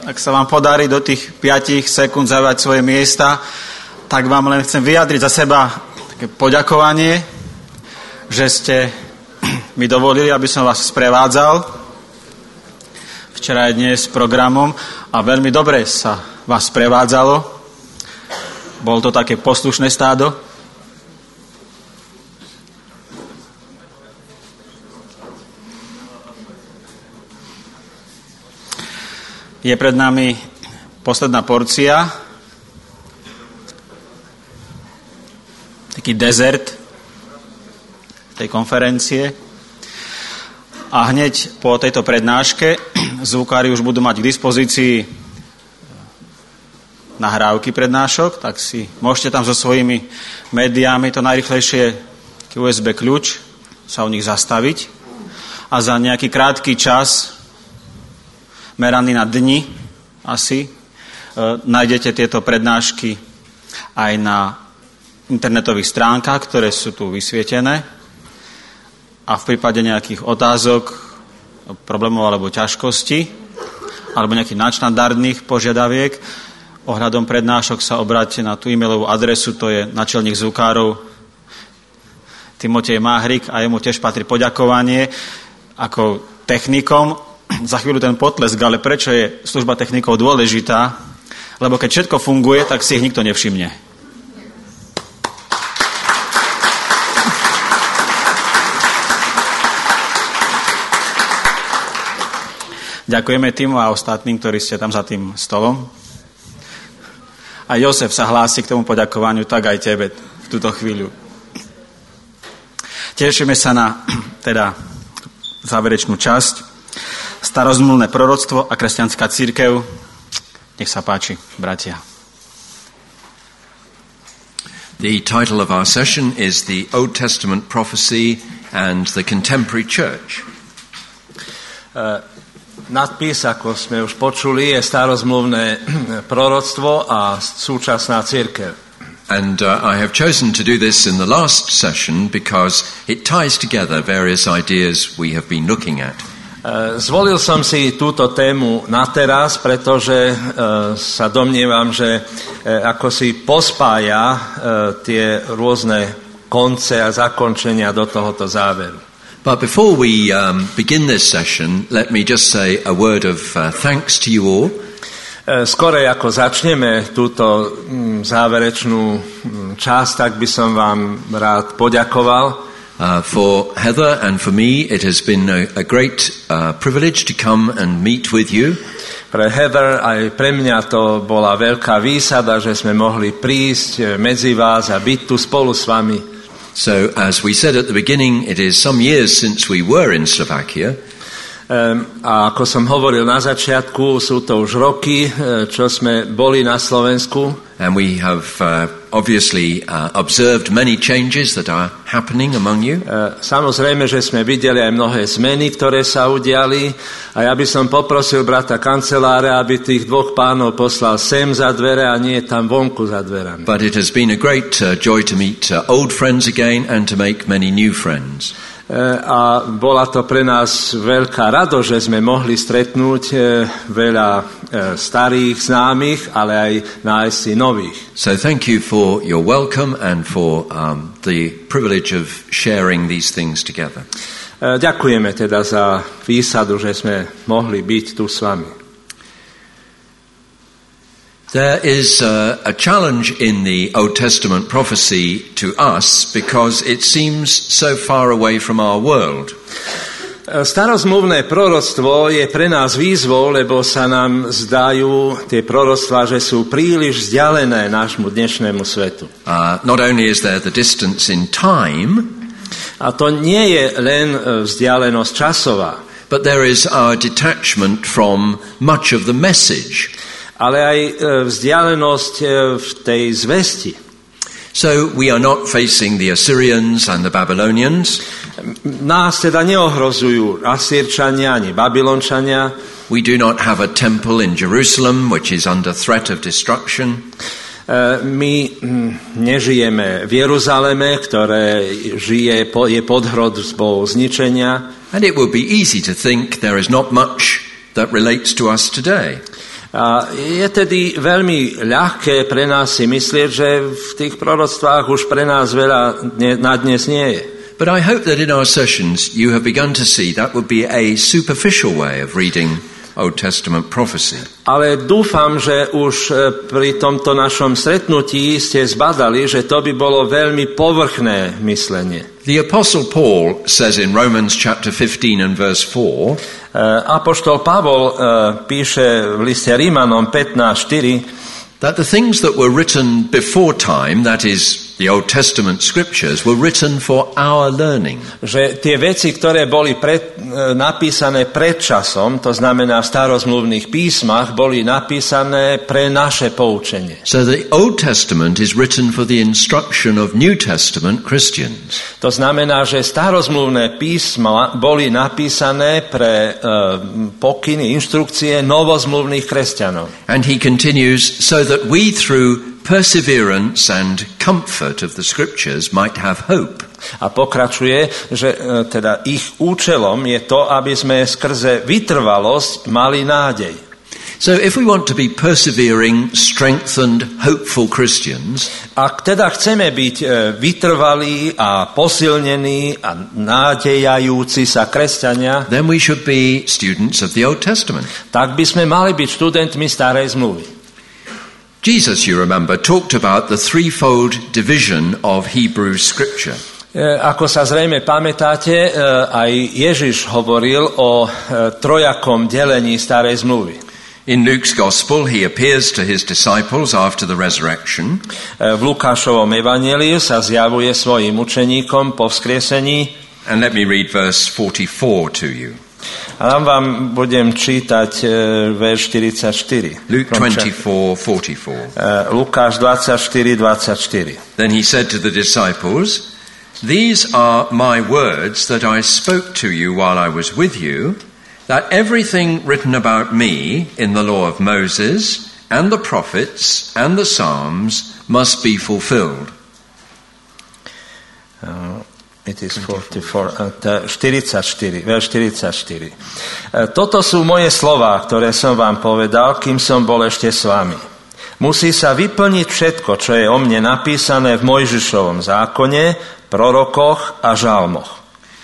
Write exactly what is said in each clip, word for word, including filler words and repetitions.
ak sa vám podarí do tých päť sekúnd zaujať svoje miesta, tak vám len chcem vyjadriť za seba také poďakovanie, že ste mi dovolili, aby som vás sprevádzal včera aj dnes s programom a veľmi dobre sa vás sprevádzalo. Bolo to také poslušné stádo. Je pred nami posledná porcia, taký dezert tej konferencie. A hneď po tejto prednáške zvukári už budú mať k dispozícii nahrávky prednášok, tak si môžete tam so svojimi médiami to najrýchlejšie ú es bé kľúč sa u nich zastaviť a za nejaký krátky čas meraný na dni asi, e, nájdete tieto prednášky aj na internetových stránkach, ktoré sú tu vysvietené a v prípade nejakých otázok, problémov alebo ťažkostí alebo nejakých nadštandardných požiadaviek ohľadom prednášok sa obráťte na tú e-mailovú adresu, to je načelník zvukárov Timotej Máhrik a jemu tiež patrí poďakovanie ako technikom. Za chvíľu ten potlesk, ale prečo je služba technikov dôležitá? Lebo keď všetko funguje, tak si ich nikto nevšimne. Ďakujeme Timu a ostatným, ktorí ste tam za tým stolom. A Jozef sa hlási k tomu poďakovaniu, tak aj tebe v túto chvíľu. Tešíme sa na teda záverečnú časť. Starozmluvné proroctvo a kresťanská cirkev. Nech sa páči, bratia. The title of our session is The Old Testament Prophecy and the Contemporary Church. Uh, nadpis, ako sme už počuli, je starozmluvné proroctvo a súčasná cirkev. And uh, I have chosen to do this in the last session because it ties together various ideas we have been looking at. Zvolil som si túto tému na teraz, pretože e, sa domnievam, že e, ako si pospája e, tie rôzne konce a zakončenia do tohoto záveru. But before we um, begin this session, let me just say a word of uh, thanks to you all. E, skorej ako začneme túto m, záverečnú m, časť, tak by som vám rád poďakoval. Uh, for Heather and for me, it has been a, a great uh, privilege to come and meet with you. Pre Heather aj pre mňa to bola veľká výsada, že sme mohli prísť medzi vás a byť tu spolu s vami. So, as we said at the beginning, it is some years since we were in Slovakia. Um, a ako som hovoril na začiatku, sú to už roky, čo sme boli na Slovensku. And we have uh, obviously uh, observed many changes that are happening among you. Uh, samozrejme, že sme videli aj mnohé zmeny, ktoré sa udiali. A ja by som poprosil brata kancelára, aby tých dvoch pánov poslal sem za dvere a nie tam vonku za dverami. But it has been a great uh, joy to meet uh, old friends again and to make many new friends. A bola to pre nás veľká radosť, že sme mohli stretnúť veľa starých známych, ale aj nájsť si nových. So thank you for your welcome and for um, the privilege of sharing these things together. Ďakujeme teda za výsadu, že sme mohli byť tu s vami. There is uh, a challenge in the Old Testament prophecy to us because it seems so far away from our world. Starozmluvné proroctvo je pre nás výzvou, lebo sa nám zdajú tie proroctvá, že sú príliš vzdialené nášmu dnešnému svetu. Uh, not only is there the distance in time, a to nie je len vzdialenosť časová, but there is our detachment from much of the message. Ale aj vzdialenosť v tej zvesti. So we are not facing the Assyrians and the Babylonians. Nás teda neohrozujú Asýrčania ani Babylončania. We do not have a temple in Jerusalem which is under threat of destruction. My nežijeme v Jeruzaleme, ktoré žije, je pod hrozbou zničenia. And it would be easy to think there is not much that relates to us today. A je tedy veľmi ľahké pre nás si myslieť, že v tých proroctvách už pre nás veľa na dnes nie je. But I hope that in our sessions you have begun to see that would be a superficial way of reading Old Testament prophecy. Ale dúfam, že už pri tomto našom stretnutí ste zbadali, že to by bolo veľmi povrchné myslenie. The Apostle Paul says in Romans chapter fifteen and verse four, Apoštol Pavol uh, píše v liste Rímanom pätnásť štyri, that the things that were written before time, that is, the Old Testament scriptures, were written for our learning. Že tie veci, ktoré boli pred, napísané pred časom, to znamená v starozmluvných písmach, boli napísané pre naše poučenie. So the Old Testament is written for the instruction of New Testament Christians. To znamená, že starozmluvné písma boli napísané pre uh, pokyny, inštrukcie novozmluvných kresťanov. And he continues, so that we through perseverance and comfort of the scriptures might have hope. A pokračuje, že uh, teda ich účelom je to, aby sme skrze vytrvalosť mali nádej. So if we want to be persevering, strengthened, hopeful Christians, ak teda chceme byť vytrvalí a posilnení a nádejajúci sa kresťania, then we should be students of the Old Testament. Tak by sme mali byť študentmi starej zmluvy. Jesus, you remember, talked about the threefold division of Hebrew scripture. Ako sa zrejme pamätáte, aj Ježiš hovoril o trojakom delení starej zmluvy. In Luke's Gospel, he appears to his disciples after the resurrection. V Lukášovom evanjeliu sa zjavuje svojim učeníkom po vzkriesení. And let me read verse forty-four to you. A vám budem čítať verš štyridsaťštyri. Luke twenty-four forty-four. Lukáš dvadsaťštyri dvadsaťštyri. Then he said to the disciples, "These are my words that I spoke to you while I was with you, that everything written about me in the law of Moses and the prophets and the Psalms must be fulfilled." Uh, it is forty-four, uh, štyridsaťštyri, verš štyridsaťštyri. Uh, Toto sú moje slová, ktoré som vám povedal, kým som bol ešte s vami. Musí sa vyplniť všetko, čo je o mne napísané v Mojžišovom zákone, prorokoch a žalmoch.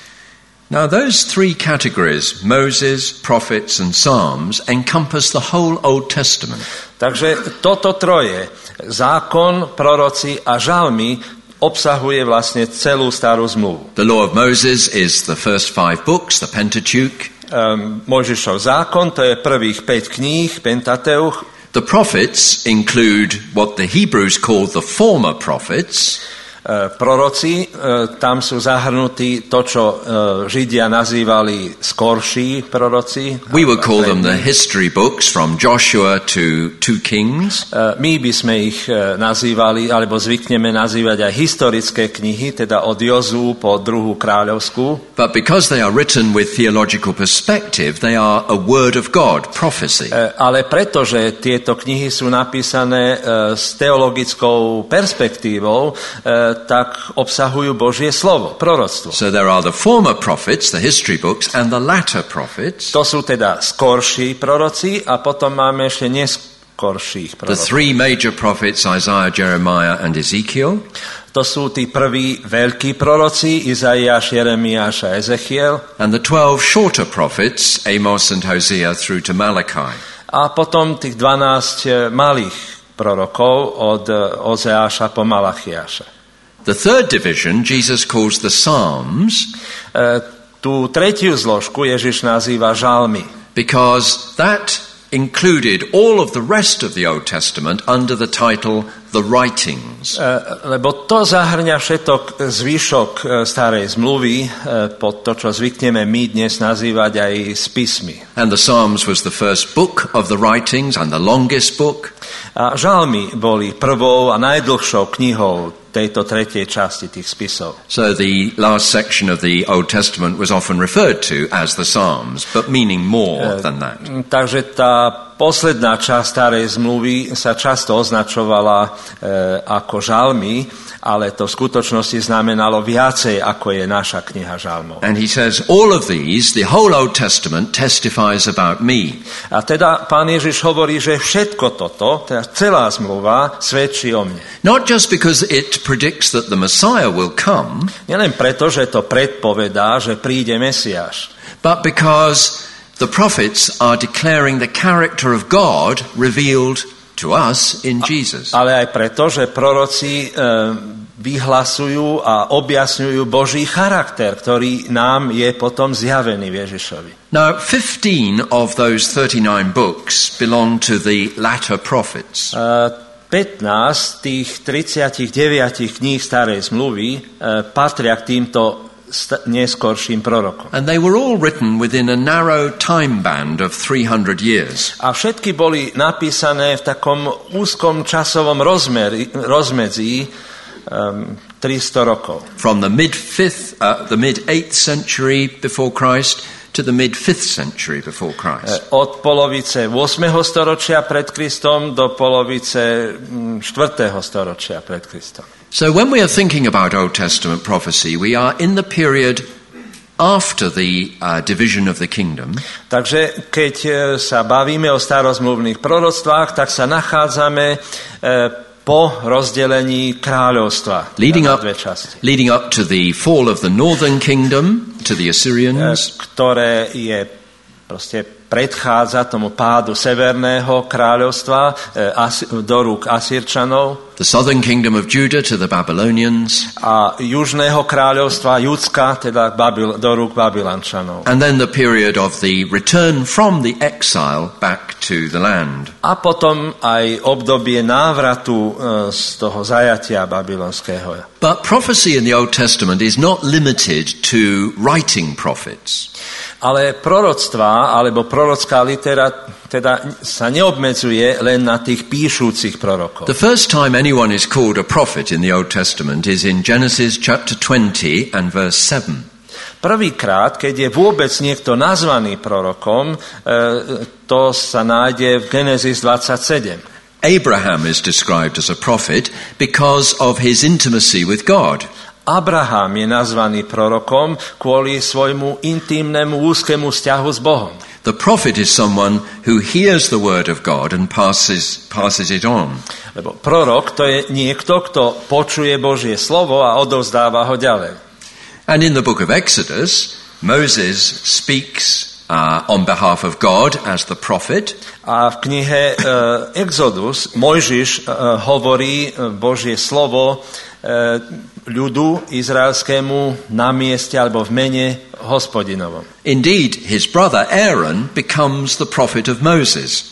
Now those three categories, Moses, prophets and Psalms, encompass the whole Old Testament. Takže toto troje, zákon, proroci a žalmy, obsahuje vlastne celú starú zmluvu. The law of Moses is the first five books, the Pentateuch. Um, Mojžišov zákon, to je prvých päť kníh, Pentateuch. The prophets include what the Hebrews call the former prophets. Proroci, tam sú zahrnutí to, čo Židia nazývali skorší proroci. We would call them the history books from Joshua to two Kings. My by sme ich nazývali, alebo zvykneme nazývať aj historické knihy, teda od Jozú po druhú kráľovskú. But because they are written with theological perspective, they are a word of God, prophecy. Ale pretože tieto knihy sú napísané s teologickou perspektívou, tak obsahujú Božie slovo, proroctvo. So there are the former prophets, the history books, and the latter prophets. To sú teda skorší proroci a potom máme ešte neskorších prorocov. The three major prophets, Isaiah, Jeremiah and Ezekiel. To sú tí prví veľkí proroci, Izaiáš, Jeremiáš a Ezechiel. And the twelve shorter prophets, Amos and Hosea through to Malachi. A potom tých dvanásť malých prorokov od Ozeáša po Malachiáša. The third division Jesus calls the Psalms. Uh, tú tretiu zložku Ježiš nazýva žalmy. Because that included all of the rest of the Old Testament under the title The Writings. Uh, lebo to zahrňa všetok zvyšok uh, starej zmluvy uh, pod to, čo zvykneme my dnes nazývať aj spismy. And the Psalms was the first book of the writings and the longest book. A žalmy boli prvou a najdlhšou knihou tejto tretej časti tých spisov. So the last section of the Old Testament was often referred to as the Psalms, but meaning more than that. Takže tá posledná časť starej zmluvy sa často označovala e, ako žalmy, ale to v skutočnosti znamenalo viacej, ako je naša kniha žalmov. And he says, all of these, the whole Old Testament testifies about me. A teda pán Ježiš hovorí, že všetko toto, teda celá zmluva, svedčí o mne. Not just because it predicts that the Messiah will come, Nielen preto, že to predpovedá, že príde Mesiáš, but because the prophets are declaring the character of God revealed to us in Jesus. ale aj preto, že proroci e, vyhlasujú a objasňujú Boží charakter, ktorý nám je potom zjavený v Ježišovi. Now, fifteen of those thirty-nine books belong to the latter prophets. E, pätnásť tých tridsaťdeväť kníh starej zmluvy e, patria k týmto st- neskorším prorokom. And they were all written within a narrow time band of three hundred years. A všetky boli napísané v takom úzkom časovom rozmeri, rozmedzí um, tristo rokov. From the mid-fifth, uh, the mid-eighth century before Christ to the mid-fifth century before Christ. Od polovice ôsmeho storočia pred Kristom do polovice štvrtého storočia pred Kristom. So when we are thinking about Old Testament prophecy, we are in the period after the uh, division of the kingdom. Takže keď sa bavíme o starozmluvných proroctvách, tak sa nachádzame e, po rozdelení kráľovstva Leading na up, dve časti. leading up to the fall of the northern kingdom, to the Assyrians. Ktoré je proste predchádza tomu pádu severného kráľovstva do rúk Asýrčanov. The southern kingdom of Judah to the Babylonians. A južného kráľovstva Judska, teda Babil, do rúk Babylončanov. And then the period of the return from the exile back to the land. A potom aj obdobie návratu z toho zajatia babylonského. But prophecy in the Old Testament is not limited to writing prophets. Ale proroctvá, alebo prorocká litera teda sa neobmedzuje len na tých píšúcich prorokov. The first time anyone is called a prophet in the Old Testament is in Genesis chapter twenty and verse seven. Prvýkrát, keď je vôbec niekto nazvaný prorokom, to sa nájde v Genesis dvadsaťsedem. Abraham is described as a prophet because of his intimacy with God. Abraham je nazvaný prorokom kvôli svojmu intímnemu úzkému vzťahu s Bohom. The prophet is someone who hears the word of God and passes, passes it on. Lebo prorok to je niekto, kto počuje Božie slovo a odovzdáva ho ďalej. And in the book of Exodus, Moses speaks uh, on behalf of God as the prophet. A v knihe uh, Exodus Mojžiš uh, hovorí uh, Božie slovo uh, ľudu izraelskému na mieste alebo v mene Hospodinovom. Indeed, his brother Aaron becomes the prophet of Moses.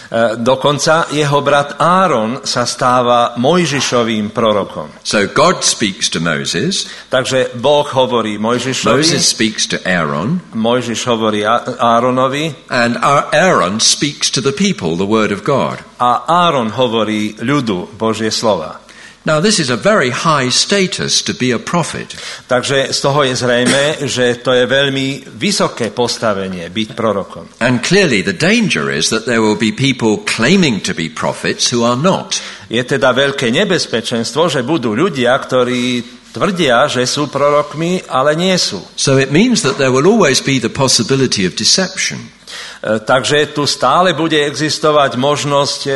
Dokonca jeho brat Áron sa stáva Mojžišovým prorokom. So God speaks to Moses. Takže Boh hovorí Mojžišovi. Moses speaks to Aaron. Mojžiš hovorí Áronovi. And Aaron speaks to the people the word of God. A Áron hovorí ľudu Božie slova. Now this is a very high status to be a prophet. Takže z toho je zrejme, že to je veľmi vysoké postavenie byť prorokom. And clearly the danger is that there will be people claiming to be prophets who are not. Je teda veľké nebezpečenstvo, že budú ľudia, ktorí tvrdia, že sú prorokmi, ale nie sú. So it means that there will always be the possibility of deception. E, takže tu stále bude existovať možnosť e,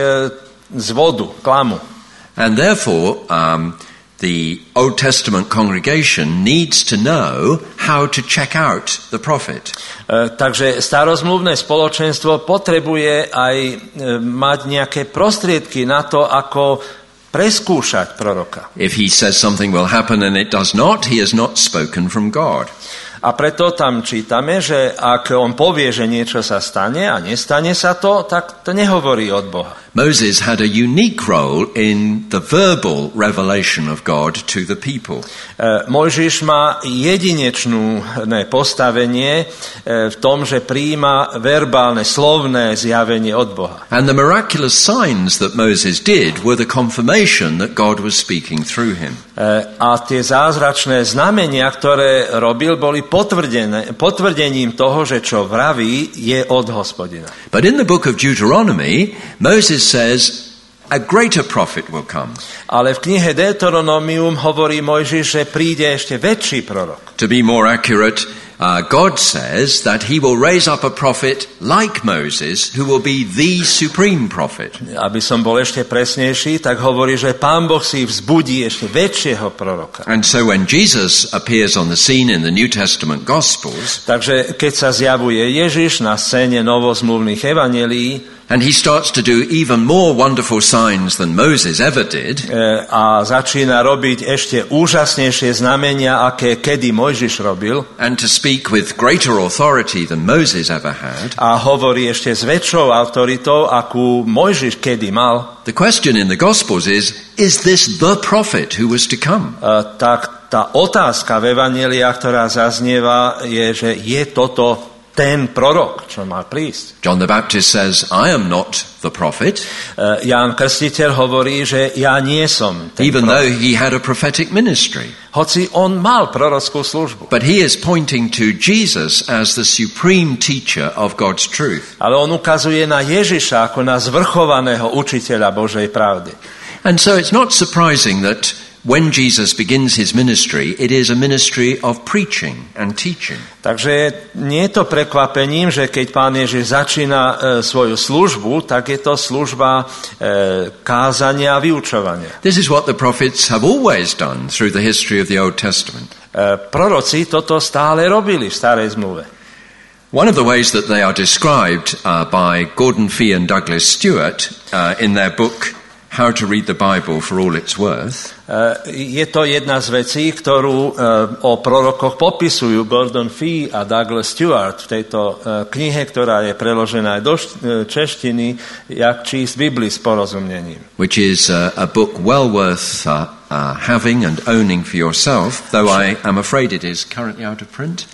zvodu, klamu. And therefore, um, the Old Testament congregation needs to know how to check out the prophet. E, takže starozmluvné spoločenstvo potrebuje aj e, mať nejaké prostriedky na to, ako preskúšať proroka. If he says something will happen and it does not, he has not spoken from God. A preto tam čítame, že ak on povie, že niečo sa stane a nestane sa to, tak to nehovorí od Boha. Moses had a unique role in the verbal revelation of God to the people. E, Mojžiš má jedinečné postavenie e, v tom, že prijíma verbálne, slovné zjavenie od Boha. And the miraculous signs that Moses did were the confirmation that God was speaking through him. A tie zázračné znamenia, ktoré robil, boli potvrdené, potvrdením toho, že čo vraví, je od Hospodina. But in the book of Deuteronomy, Moses says, a greater prophet will come. Ale v knihe Deuteronomium hovorí Mojžiš, že príde ešte väčší prorok. To be more accurate, uh, God says that he will raise up a prophet like Moses who will be the supreme prophet. Aby som bol ešte presnejší, tak hovorí, že Pán Boh si vzbudí ešte väčšieho proroka. And so when Jesus appears on the scene in the New Testament Gospels, takže keď sa zjavuje Ježiš na scéne novozmluvných evanjelií, and he starts to do even more wonderful signs than Moses ever did, a začína robiť ešte úžasnejšie znamenia, aké kedy Mojžiš robil, and to speak with greater authority than Moses ever had, a hovorí ešte s väčšou autoritou, akú Mojžiš kedy mal. The question in the Gospels is, is this the prophet who was to come? Uh, tak tá otázka v evanjeliách, ktorá zaznieva, je, že je toto ten prorok, čo mal prísť. John the Baptist says, I am not the prophet. Uh, Ján Krstiteľ hovorí, že ja nie som ten even prorok. Though he had a prophetic ministry. Hoci on mal prorockú službu. But he is pointing to Jesus as the supreme teacher of God's truth. Ale on ukazuje na Ježiša ako na zvrchovaného učiteľa Božej pravdy. And so it's not surprising that when Jesus begins his ministry, it is a ministry of preaching and teaching. Takže nie je to prekvapením, že keď Pán Ježiš začína e, svoju službu, tak je to služba e, kázania a vyučovania. This is what the prophets have always done through the history of the Old Testament. E, proroci toto stále robili v Starej zmluve. One of the ways that they are described uh, by Gordon Fee and Douglas Stewart uh, in their book How to Read the Bible for All It's Worth. Je to jedna z vecí, ktorú o prorokoch popisujú Gordon Fee a Douglas Stewart v tejto knihe, ktorá je preložená aj do češtiny, jak čísť Biblii s porozumnením. Which is a, a book well worth uh, uh, having and owning for yourself, though I am afraid it is currently out of print.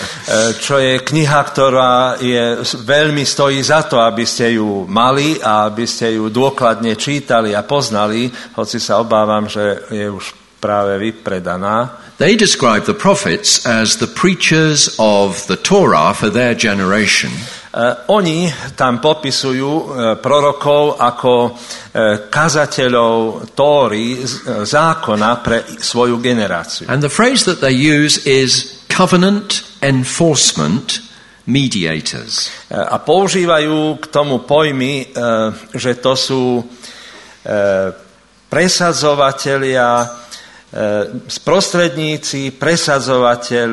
Čo je kniha, ktorá je, veľmi stojí za to, aby ste ju mali a aby ste ju dôkladne čítali a poznali, hoci sa obávam, že je už práve vypredaná. They describe the prophets as the preachers of the Torah for their generation. Uh, oni tam popisujú uh, prorokov ako uh, kazateľov Tóry, z, uh, zákona pre svoju generáciu. And the phrase that they use is covenant enforcement mediators. Uh, a používajú k tomu pojmy, uh, že to sú uh, presadzovatelia, sprostredníci, presadzovateľ,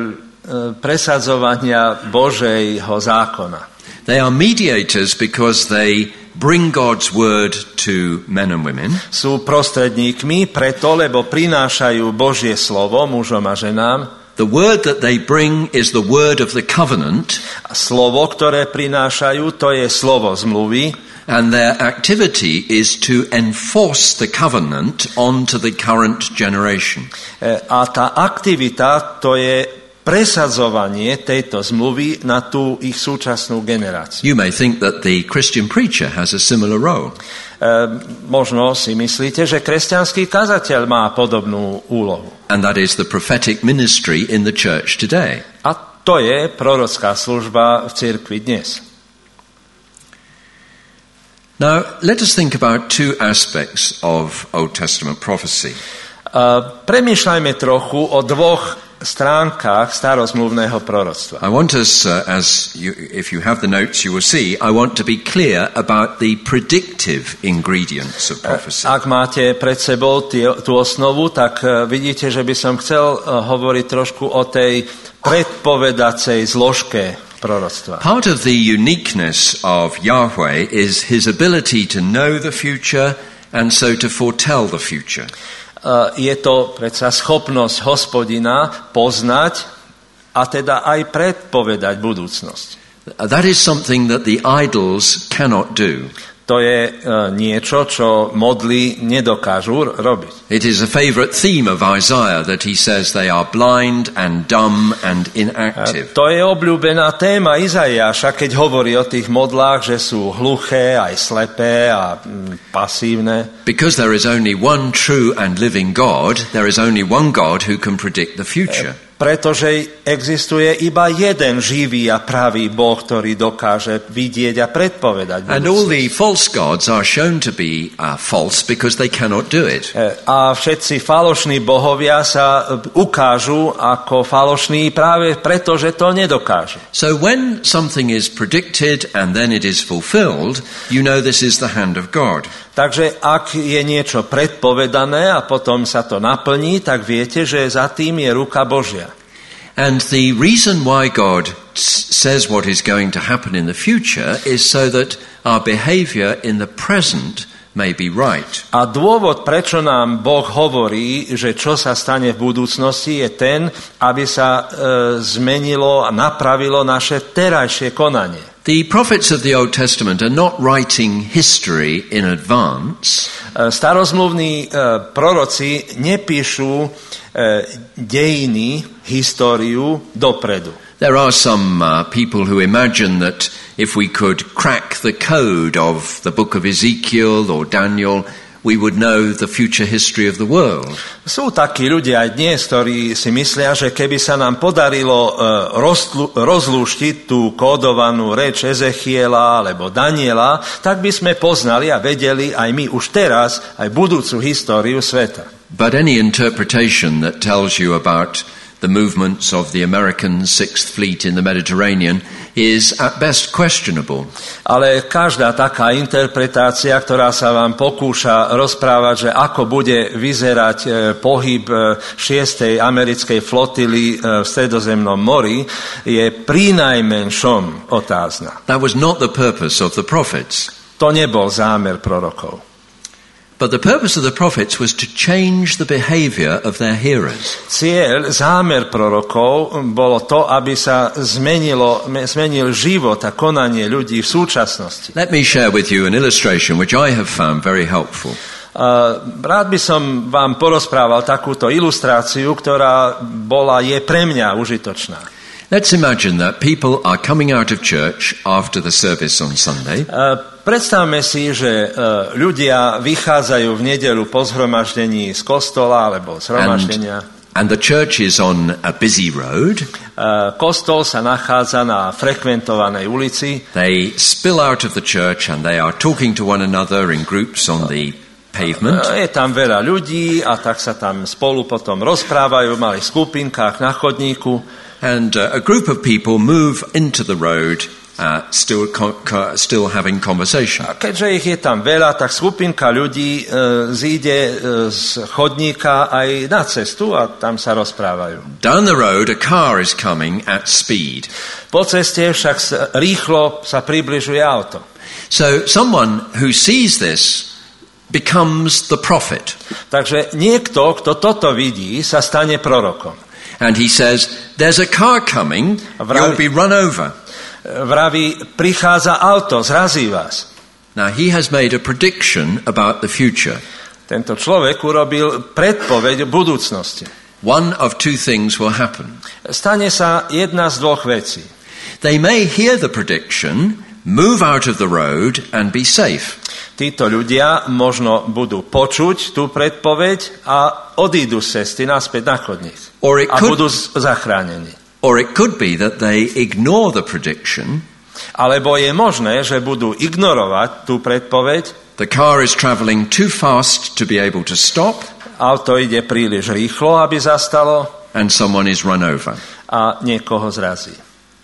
presadzovania Božejho zákona. They are mediators because they bring God's word to men and women. Sú prostredníkmi preto, lebo prinášajú Božie slovo mužom a ženám. The word that they bring is the word of the covenant. A slovo, ktoré prinášajú, to je slovo zmluvy. And their activity is to enforce the covenant onto the current generation. A tá aktivita, to je presadzovanie tejto zmluvy na tú ich súčasnú generáciu. You may think that the Christian preacher has a similar role. E, možno si myslíte, že kresťanský kazateľ má podobnú úlohu. And that is the prophetic ministry in the church today. A to je prorocká služba v cirkvi dnes. Now, let us think about two aspects of Old Testament prophecy. Uh, premýšľajme trochu o dvoch stránkach starozmluvného proroctva. I want us, uh, as you, if you have the notes, you will see, I want to be clear about the predictive ingredients of prophecy. Ak máte pred sebou tie, tú osnovu, tak uh, vidíte, že by som chcel uh, hovoriť trošku o tej predpovedacej zložke proroctva. Part of the uniqueness of Yahweh is his ability to know the future and so to foretell the future. Uh, je to predsa schopnosť Hospodina poznať a teda aj predpovedať budúcnosť. That is something that the idols cannot do. to je niečo, čo modly nedokážu robiť. It is a favorite theme of Isaiah that he says they are blind and dumb and inactive. To je obľúbená téma Izaiáša, keď hovorí o tých modlách, že sú hluché, aj slepé a mm, pasívne. Because there is only one true and living God, there is only one God who can predict the future. Pretože existuje iba jeden živý a pravý Boh, ktorý dokáže vidieť a predpovedať. And all the false gods are shown to be uh, false because they cannot do it. A všetci falošní bohovia sa ukážu ako falošní práve preto, že to nedokážu. So when something is predicted and then it is fulfilled, you know this is the hand of God. Takže ak je niečo predpovedané a potom sa to naplní, tak viete, že za tým je ruka Božia. And the reason why God says what is going to happen in the future is so that our behavior in the present may be right. A dôvod, prečo nám Boh hovorí, že čo sa stane v budúcnosti, je ten, aby sa e, zmenilo a napravilo naše terajšie konanie. The prophets of the Old Testament are not writing history in advance. Starozmluvní proroci nepíšu dejiny, históriu dopredu. There are some uh, people who imagine that if we could crack the code of the book of Ezekiel or Daniel, we would know the future history of the world. Sú takí ľudia aj dnes, ktorí si myslia, že keby sa nám podarilo uh, rozlu- rozlúštiť tú kódovanú reč Ezechiela alebo Daniela, tak by sme poznali a vedeli aj my už teraz aj budúcu históriu sveta. But any interpretation that tells you about the movements of the American Sixth Fleet in the Mediterranean is at best questionable. Ale každá taká interpretácia, ktorá sa vám pokúša rozprávať, že ako bude vyzerať e, pohyb e, šiestej americkej flotily e, v Stredozemnom mori, je prinajmenšom otázna. That was not the purpose of the prophets. To nebol zámer prorokov. But the purpose of the prophets was to change the behavior of their hearers. Cieľ, zámer prorokov bolo to, aby sa zmenilo, zmenil život a konanie ľudí v súčasnosti. Let me share with you an illustration which I have found very helpful. Uh, rád by som vám porozprával takúto ilustráciu, ktorá bola, je pre mňa užitočná. Let's imagine that people are coming out of church after the service on Sunday. Uh, predstavme si, že uh, ľudia vychádzajú v nedeľu po zhromaždení z kostola alebo zhromaždenia. And, and the church is on a busy road. Uh, kostol sa nachádza na frekventovanej ulici. They spill out of the church and they are talking to one another in groups on the pavement. Uh, je tam veľa ľudí a tak sa tam spolu potom rozprávajú v malých skupinkách na chodníku. And uh, a group of people move into the road, uh, still co- co- still having conversation. A keďže ich je tam veľa, tak skupinka ľudí uh, zíde uh, z chodníka aj na cestu a tam sa rozprávajú. Down the road, a car is coming at speed. Po ceste však sa, rýchlo sa približuje auto. So someone who sees this becomes the prophet. Takže niekto, kto toto vidí, sa stane prorokom. And he says, there's a car coming, you'll be run over. Vraví, prichádza auto, zrazí vás. Now he has made a prediction about the future. Tento človek urobil predpoveď budúcnosti. One of two things will happen. Stane sa jedna z dvoch vecí. They may hear the prediction, move out of the road and be safe. Títo ľudia možno budú počuť tú predpoveď a odídu z cesty naspäť na chodník. A could, budú zachránení. Or it could be that they ignore the prediction. Alebo je možné, že budú ignorovať tú predpoveď. The car is traveling too fast to be able to stop. Auto ide príliš rýchlo, aby zastalo. And someone is run over. A niekoho zrazí.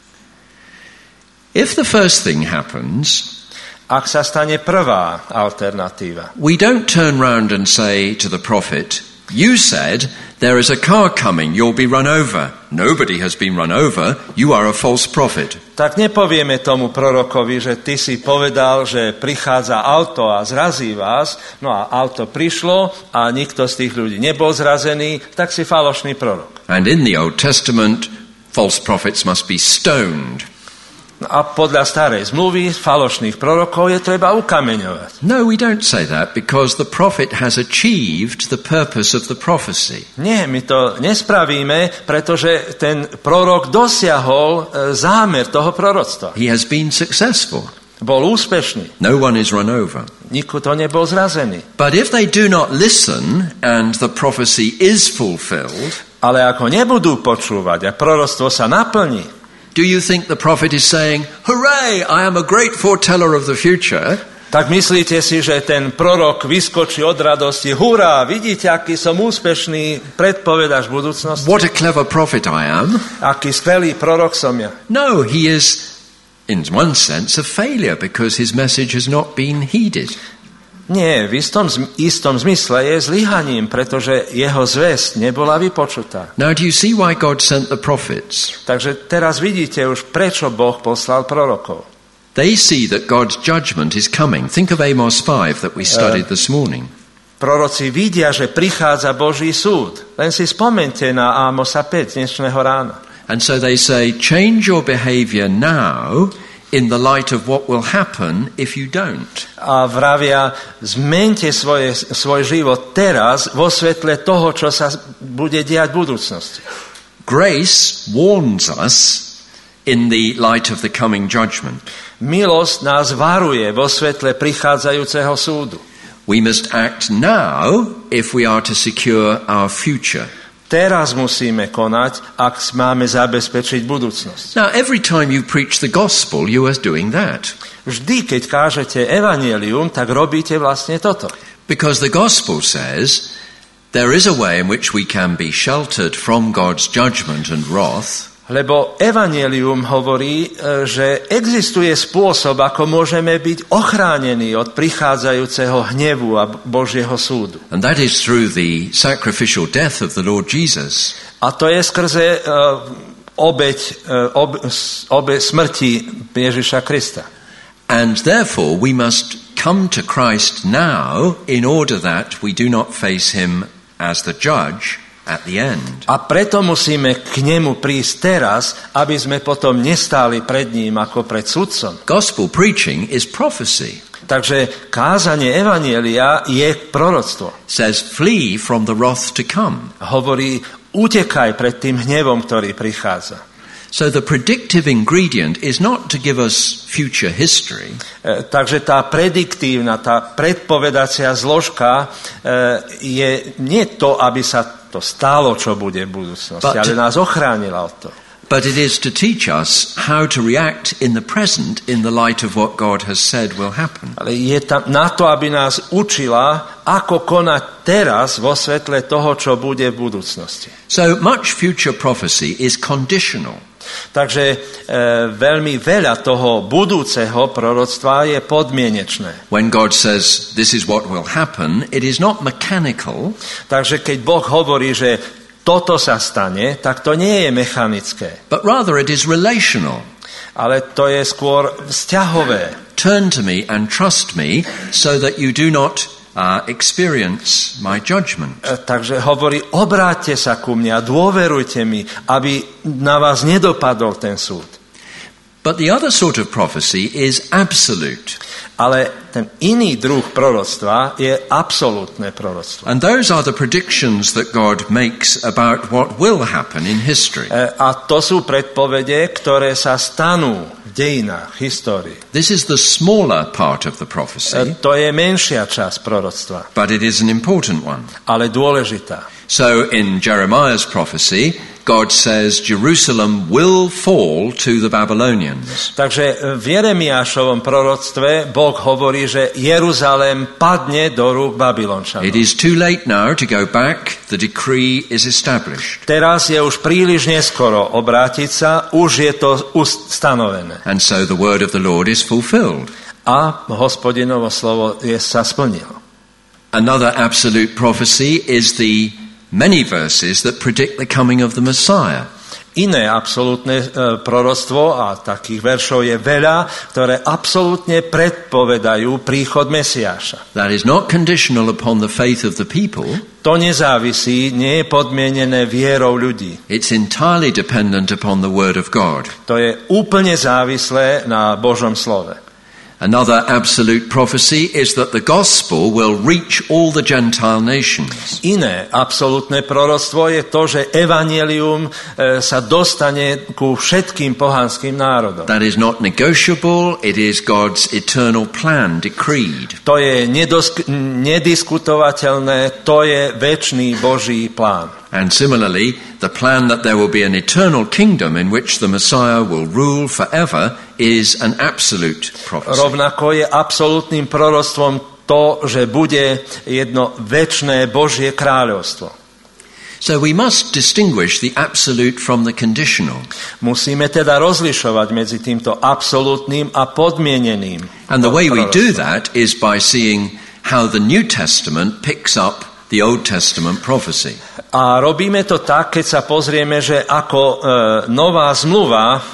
If the first thing happens, ak sa stane prvá alternatíva, we don't turn round and say to the prophet, you said there is a car coming, you'll be run over. Nobody has been run over, you are a false prophet. Tak nepovieme tomu prorokovi, že ty si povedal, že prichádza auto a zrazí vás, no a auto prišlo a nikto z tých ľudí nebol zrazený, tak si falošný prorok. And in the Old Testament, false prophets must be stoned. A podľa starej zmluvy falošných prorokov je treba ukameňovať. No, we don't say that because the prophet has achieved the purpose of the prophecy. Nie, my to nespravíme, pretože ten prorok dosiahol zámer toho proroctva. He has been successful. Bol úspešný. No one is run over. Nikto to nebol zrazený. But if they do not listen and the prophecy is fulfilled, ale ako nebudú počúvať a proroctvo sa naplní, do you think the prophet is saying, hooray, I am a great foreteller of the future? Tak myslíte si, že ten prorok vyskočí od radosti, hurá, vidíte, aký som úspešný predpovedač budúcnosti? What a clever prophet I am. Aký skvelý prorok som ja. No, he is, in one sense, a failure because his message has not been heeded. Nie, v istom, istom zmysle je zlyhaním, pretože jeho zvesť nebola vypočutá. Now do you see why God sent the prophets? Takže teraz vidíte už, prečo Boh poslal prorokov. They see that God's judgment is coming. Think of Amos five that we studied this morning. Proroci vidia, že prichádza Boží súd. Len si spomente na Amosa päť dnešného rána. And so they say, change your behavior now in the light of what will happen if you don't. A vravia, zmente svoje, svoj život teraz vo svetle toho, čo sa bude diať v budúcnosti. Grace warns us in the light of the coming judgment. Milosť nás varuje vo svetle prichádzajúceho súdu. We must act now if we are to secure our future. Teraz musíme konať, ak máme zabezpečiť budúcnosť. Now, every time you preach the gospel, you are doing that. Vždy, keď kážete evanjelium, tak robíte vlastne toto. Because the gospel says there is a way in which we can be sheltered from God's judgment and wrath. Lebo evanjelium hovorí, že existuje spôsob, ako môžeme byť ochránení od prichádzajúceho hnevu a Božieho súdu. And that is through the sacrificial death of the Lord Jesus. A to je skrze uh, obeť, uh, ob, obe smrti Ježiša Krista. And therefore we must come to Christ now in order that we do not face him as the judge at the end. A preto musíme k nemu prísť teraz, aby sme potom nestáli pred ním ako pred sudcom. Gospel preaching is prophecy. Takže kázanie evanjelia je proroctvo. Says flee from the wrath to come. Hovorí, utekaj pred tým hnevom, ktorý prichádza. So the predictive ingredient is not to give us future history. E, takže tá prediktívna, tá predpovedacia zložka e, je nie to, aby sa to stalo, čo bude v budúcnosti, but, ale nás ochránila od toho. But it is to teach us how to react in the present in the light of what God has said will happen. Ale je tam na to, aby nás učila, ako konať teraz vo svetle toho, čo bude v budúcnosti. So much future prophecy is conditional. Takže e, veľmi veľa toho budúceho proroctva je podmienečné. When God says this is what will happen, it is not mechanical. Takže keď Boh hovorí, že toto sa stane, tak to nie je mechanické. But rather it is relational. Ale to je skôr vzťahové. Turn to me and trust me so that you do not Uh, experience my judgment. Takže hovorí, obráťte sa ku mne a dôverujte mi, aby na vás nedopadol ten súd. But the other sort of prophecy is absolute. Ale ten iný druh proroctva je absolútne proroctvo. And those are the predictions that God makes about what will happen in history. A to sú predpovede, ktoré sa stanú v dejinách, v histórii. This is the smaller part of the prophecy. To je menšia časť proroctva. But it is an important one. Ale dôležitá. So in Jeremiah's prophecy, God says Jerusalem will fall to the Babylonians. Takže v Jeremiášovom proroctve Boh hovorí, že Jeruzalém padne do rúk Babylončanov. It is too late now to go back. The decree is established. Teraz je už príliš neskoro obrátiť sa, už je to ustanovené. And so the word of the Lord is fulfilled. A Hospodinovo slovo je, sa splnilo. Another absolute prophecy is the many verses that predict the coming of the Messiah. Iné absolútne e, proroctvo, a takých veršov je veľa, ktoré absolútne predpovedajú príchod Mesiáša. That is not conditional upon the faith of the people. To nezávisí, nie je podmienené vierou ľudí. It's entirely dependent upon the word of God. To je úplne závislé na Božom slove. Another absolute prophecy is that the gospel will reach all the Gentile nations. Iné absolútne proroctvo je to, že evanjelium e, sa dostane ku všetkým pohanským národom. That is not negotiable, it is God's eternal plan decreed. To je nedosk- nediskutovateľné, to je večný Boží plán. And similarly, the plan that there will be an eternal kingdom in which the Messiah will rule forever is an absolute prophecy. Rovnako je absolútnym proroctvom to, že bude jedno večné Božie kráľovstvo. So we must distinguish the absolute from the conditional. Musíme teda rozlišovať medzi týmto absolútnym a podmieneným. And the way we do that is by seeing how the New Testament picks up the Old Testament prophecy. A robíme to tak, keď sa pozrieme, že ako e, nová zmluva e,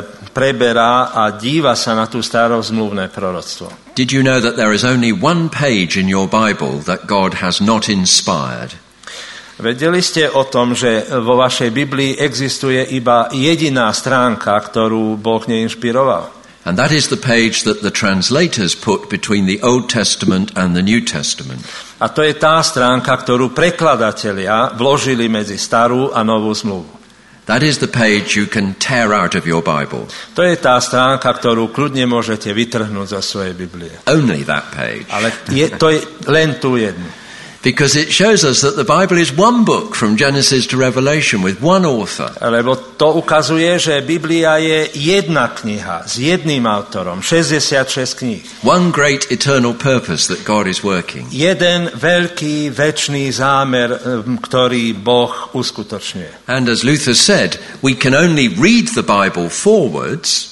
preberá a díva sa na tú starozmluvné proroctvo. Did you know that there is only one page in your Bible that God has not inspired? Vedeli ste o tom, že vo vašej Biblii existuje iba jediná stránka, ktorú Boh neinšpiroval? And that is the page that the translators put between the Old Testament and the New Testament. A to je tá stránka, ktorú prekladatelia vložili medzi starú a novú zmluvu. That is the page you can tear out of your Bible. To je tá stránka, ktorú kľudne môžete vytrhnúť zo svojej Biblie. Only that page. Ale je, to je len tú jednu. Because it shows us that the Bible is one book from Genesis to Revelation with one author. Lebo to ukazuje, že Biblia je jedna kniha s jedným autorom, šesťdesiatšesť kníh. One great eternal purpose that God is working. Jeden veľký večný zámer, ktorý Boh uskutočňuje. And as Luther said, we can only read the Bible forwards.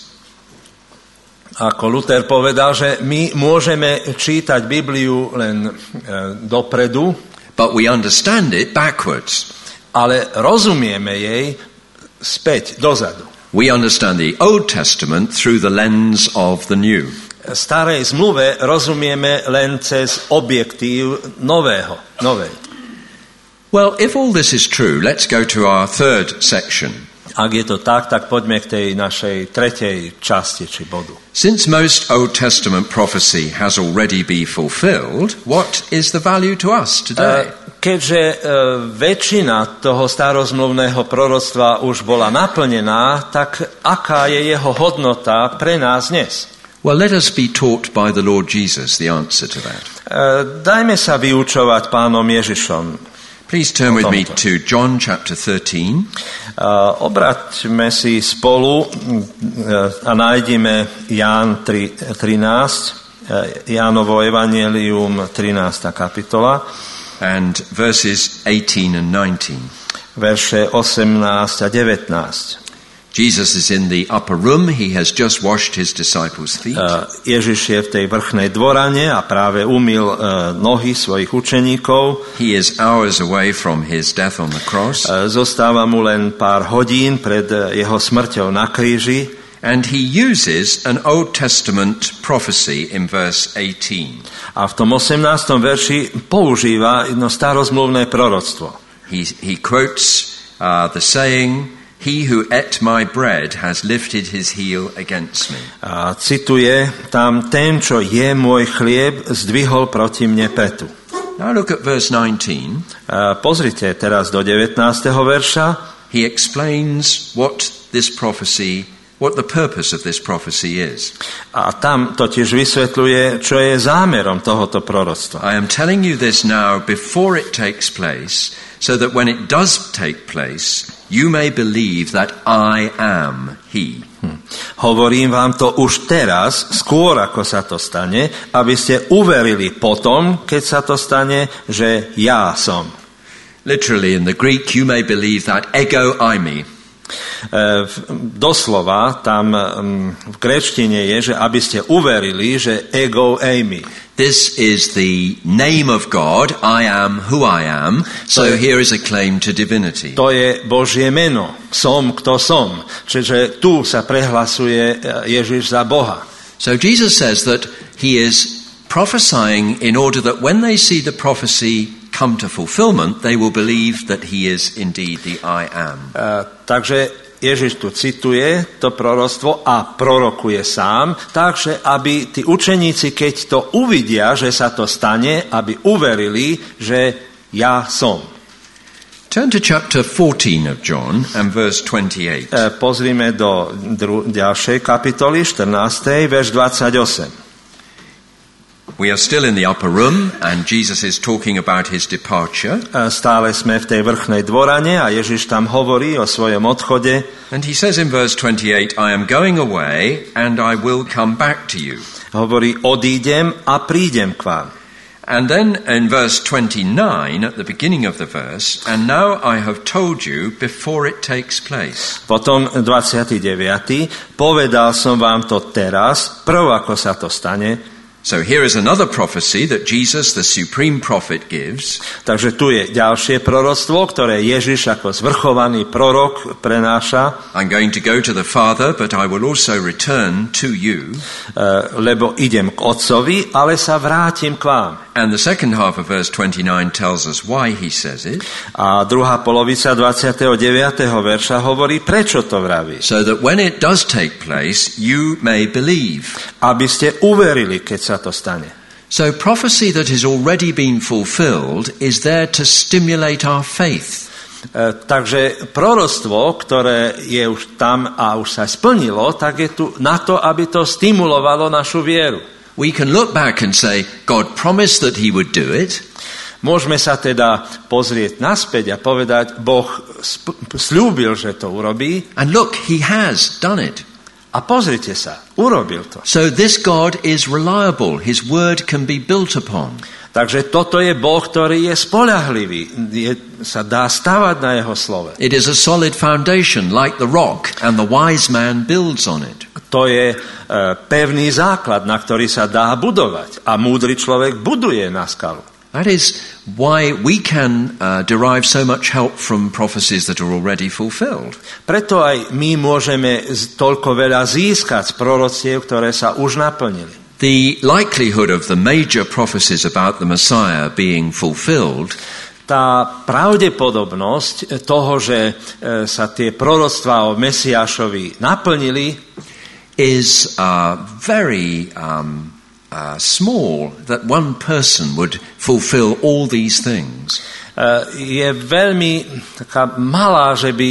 Ako Luther povedal, že my môžeme čítať Bibliu len e, dopredu, but we understand it backwards. Ale rozumieme jej späť, dozadu. We understand the Old Testament through the lens of the New. Starej zmluve rozumieme len cez objektív nového, novej. Well, if all this is true, let's go to our third section. Ak je to tak, tak poďme k tej našej tretej časti či bodu. Since most Old Testament prophecy has already been fulfilled, what is the value to us today? Keďže väčšina toho starozmluvného proroctva už bola naplnená, tak aká je jeho hodnota pre nás dnes? Well, let us be taught by the Lord Jesus the answer to that. Dajme sa vyučovať pánom Ježišom. Please turn with me to John chapter thirteen. Uh, obraťme si spolu uh, a nájdime Ján tri, trinásť, uh, Jánovo evanjelium, trinásta kapitola. And verses eighteen and nineteen. Verše osemnásť a devätnásť. Jesus is in the upper room. He has just washed his disciples' feet. Uh, Ježiš je v tej vrchnej dvorane a práve umyl uh, nohy svojich učeníkov. He is hours away from his death on the cross. Uh, zostáva mu len pár hodín pred uh, jeho smrťou na kríži. And he uses an Old Testament prophecy in verse eighteen. A v tom osemnástom verši používa jedno starozmluvné proroctvo. He, he quotes uh, the saying, "He who ate my bread has lifted his heel against me." A cituje tam: ten, čo je môj chlieb, zdvihol proti mne petu. Now look at verse nineteen. A pozrite teraz do devätnásteho verša. He explains what this prophecy, what the purpose of this prophecy is. A tam totiž vysvetľuje, čo je zámerom tohoto proroctva. I am telling you this now before it takes place, so that when it does take place, you may believe that I am he. Hm. Hovorím vám to už teraz, skôr ako sa to stane, aby ste uverili potom, keď sa to stane, že ja som. Literally in the Greek, you may believe that ego eimi. Doslova tam v gréčtine je, že aby ste uverili, že ego eimi. This is the name of God, I am who I am, so here is a claim to divinity. To je Božie meno, som kto som. Čiže tu sa prehlasuje Ježiš za Boha. So Jesus says that he is prophesying in order that when they see the prophecy come to fulfillment, they will believe that he is indeed the I am. Uh, takže Ježiš tu cituje to proroctvo a prorokuje sám, takže aby tí učeníci, keď to uvidia, že sa to stane, aby uverili, že ja som. Turn to chapter fourteen of John and verse twenty-eight. Uh, pozrime do dru- ďalšej kapitoly, štrnástej, verš dvadsaťosem. We are still in the upper room and Jesus is talking about his departure. Stále sme v tej vrchnej dvorane a Ježiš tam hovorí o svojom odchode. And he says in verse twenty-eight, I am going away and I will come back to you. Hovorí, odídem a prídem k vám. And then in verse twenty-nine, at the beginning of the verse, and now I have told you before it takes place. Potom dvadsiaty deviaty Povedal som vám to teraz, prv ako sa to stane. So here is another prophecy that Jesus, the supreme prophet, gives. Takže tu je ďalšie proroctvo, ktoré Ježiš ako zvrchovaný prorok prenáša. I'm going to go to the Father, but I will also return to you. Uh, lebo idem k Otcovi, ale sa vrátim k vám. And the second half of verse twenty-nine tells us why he says it. A druhá polovica dvadsiateho deviateho verša hovorí, prečo to vraví. So that when it does take place, you may believe. Aby ste uverili, keď sa to stane. So prophecy that has already been fulfilled is there to stimulate our faith. E, takže proroctvo, ktoré je už tam a už sa splnilo, tak je tu na to, aby to stimulovalo našu vieru. We can look back and say, God promised that he would do it. Môžeme sa teda pozrieť naspäť a povedať, Boh sp- sľúbil, že to urobí. And look, he has done it. A pozrite sa, urobil to. So this God is reliable. His word can be built upon. Takže toto je Boh, ktorý je spoľahlivý. Je, sa dá stavať na jeho slove. It is a solid foundation like the rock and the wise man builds on it. To je uh, pevný základ, na ktorý sa dá budovať. A múdry človek buduje na skalu. That is why we can uh, derive so much help from prophecies that are already fulfilled. Preto aj my môžeme toľko veľa získať z proroctiev, ktoré sa už naplnili. The likelihood of the major prophecies about the Messiah being fulfilled tá pravdepodobnosť toho, že e, sa tie proroctvá o Mesiášovi naplnili, is uh, very um, uh, small that one person would fulfill all these things. Uh, je veľmi taká malá, že by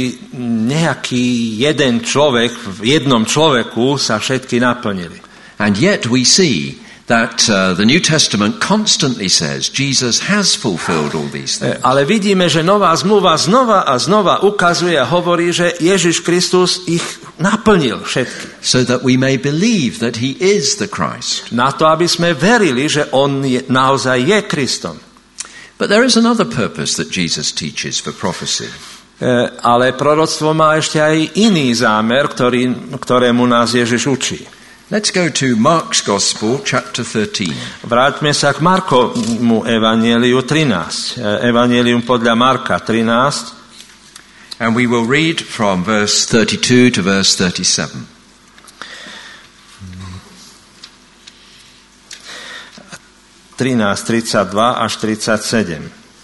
nejaký jeden človek v jednom človeku sa všetky naplnili. And yet we see that uh, the New Testament constantly says Jesus has fulfilled all these things. Ale vidíme, že nová zmluva znova a znova ukazuje a hovorí, že Ježiš Kristus ich naplnil všetky. So that we may believe that he is the Christ. Na to, aby sme verili, že on je, naozaj je Kristom. But there is another purpose that Jesus teaches for prophecy. E, ale proroctvo má ešte aj iný zámer, ktorý, ktorému nás Ježiš učí. Let's go to Mark's Gospel, chapter thirteen. Vráťme sa k Markomu Evangeliu trinásť. Evangelium podľa Marka trinásť. And we will read from verse thirty-two to verse thirty-seven. trinásť, tridsaťdva až tridsaťsedem.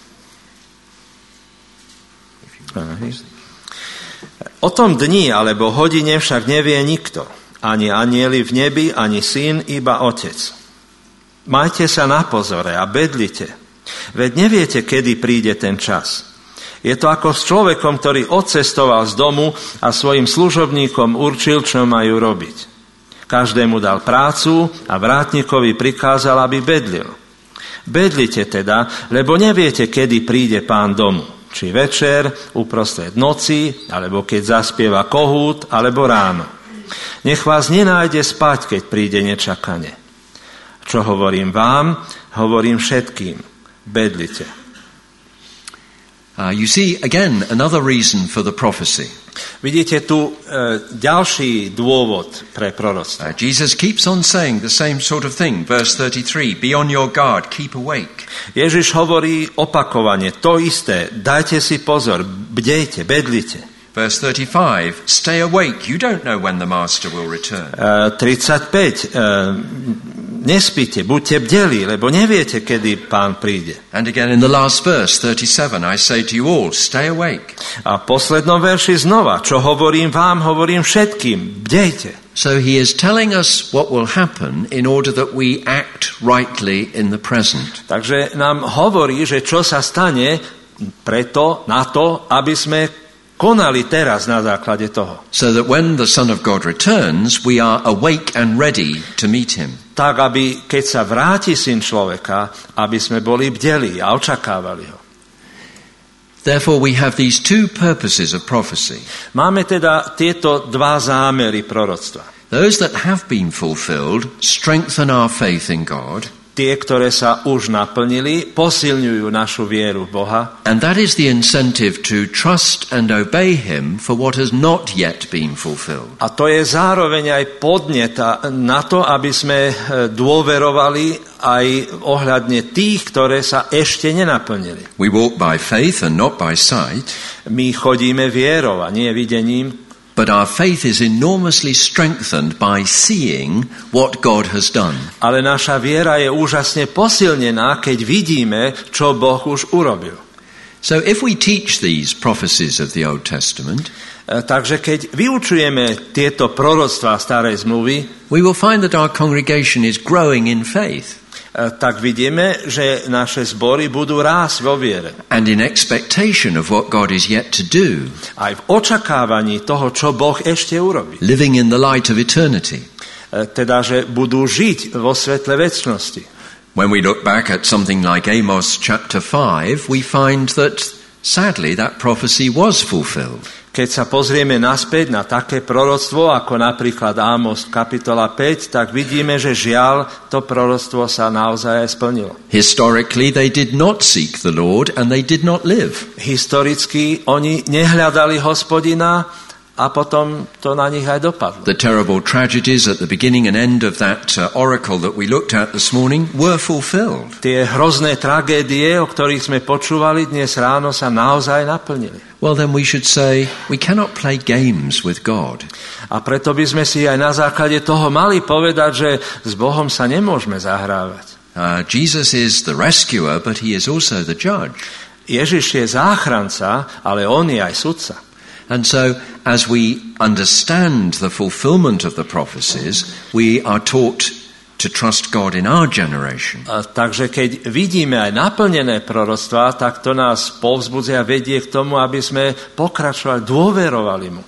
O tom dni alebo hodine však nevie nikto. Ani anjeli v nebi, ani syn, iba Otec. Majte sa na pozore a bedlite. Veď neviete, kedy príde ten čas. Je to ako s človekom, ktorý odcestoval z domu a svojim služobníkom určil, čo majú robiť. Každému dal prácu a vrátnikovi prikázal, aby bedlil. Bedlite teda, lebo neviete, kedy príde pán domu. Či večer, uprostred noci, alebo keď zaspieva kohút, alebo ráno. Nech vás nenájde spať, keď príde nečakane. Čo hovorím vám, hovorím všetkým. Bedlite. Uh, you see, again, another reason for the prophecy. Vidíte tu e, ďalší dôvod pre proroctvo. Uh, Jesus keeps on saying the same sort of thing. Verse thirty-three, be on your guard, keep awake. Ježiš hovorí opakovane to isté. Dajte si pozor, bdejte, bedlite. Verse thirty-five, stay awake, you don't know when the master will return. E, tridsaťpäť. E, Nespíte, buďte bdelí, lebo neviete, kedy Pán príde. And again in the last verse, thirty-seven, I say to you all, stay awake. A v poslednom verši znova, čo hovorím vám, hovorím všetkým, bdejte. So he is telling us what will happen in order that we act rightly in the present. Takže nám hovorí, že čo sa stane preto, na to, aby sme konali teraz na základe toho. So that when the Son of God returns, we are awake and ready to meet him. Tak, aby keď sa vráti Syn človeka, aby sme boli bdelí a očakávali ho. Therefore we have these two purposes of prophecy. Máme teda tieto dva zámery proroctva. Those that have been fulfilled strengthen our faith in God. Tie, ktoré sa už naplnili, posilňujú našu vieru v Boha. And that is the incentive to trust and obey him for what has not yet been fulfilled. A to je zároveň aj podnet na to, aby sme dôverovali aj ohľadne tých, ktoré sa ešte nenaplnili. We walk by faith and not by sight. My chodíme vierou a nie videním. But our faith is enormously strengthened by seeing what God has done. Ale naša viera je úžasne posilnená, keď vidíme, čo Boh už urobil. So if we teach these prophecies of the Old Testament, takže keď vyučujeme tieto proroctvá starej zmluvy, we will find that our congregation is growing in faith. Tak vidíme, že naše zbory budú rásť vo viere. And in expectation of what God is yet to do. Aj v očakávaní toho, čo Boh ešte urobí. Living in the light of eternity. Teda, že budú žiť vo svetle večnosti. When we look back at something like Amos chapter five, we find that sadly that prophecy was fulfilled. Keď sa pozrieme naspäť na také proroctvo, ako napríklad Ámos kapitola päť, tak vidíme, že žiaľ, to proroctvo sa naozaj aj splnilo. Historically, they did not seek the Lord and they did not live. Historicky oni nehľadali Hospodina a potom to na nich aj dopadlo. The terrible tragedies at the beginning and end of that uh, oracle that we looked at this morning were fulfilled. Tie hrozné tragédie, o ktorých sme počúvali dnes ráno, sa naozaj naplnili. Well, then we should say we cannot play games with God. A preto by sme si aj na základe toho mali povedať, že s Bohom sa nemôžeme zahrávať. Uh, Jesus is the rescuer, but he is also the judge. Ježiš je záchranca, ale on je aj sudca. And so, as we understand the fulfillment of the prophecies, we are taught to trust God in our generation. A takže keď vidíme aj naplnené proroctvá, tak to nás povzbudzuje a vedie k tomu, aby sme pokračovali, dôverovali mu.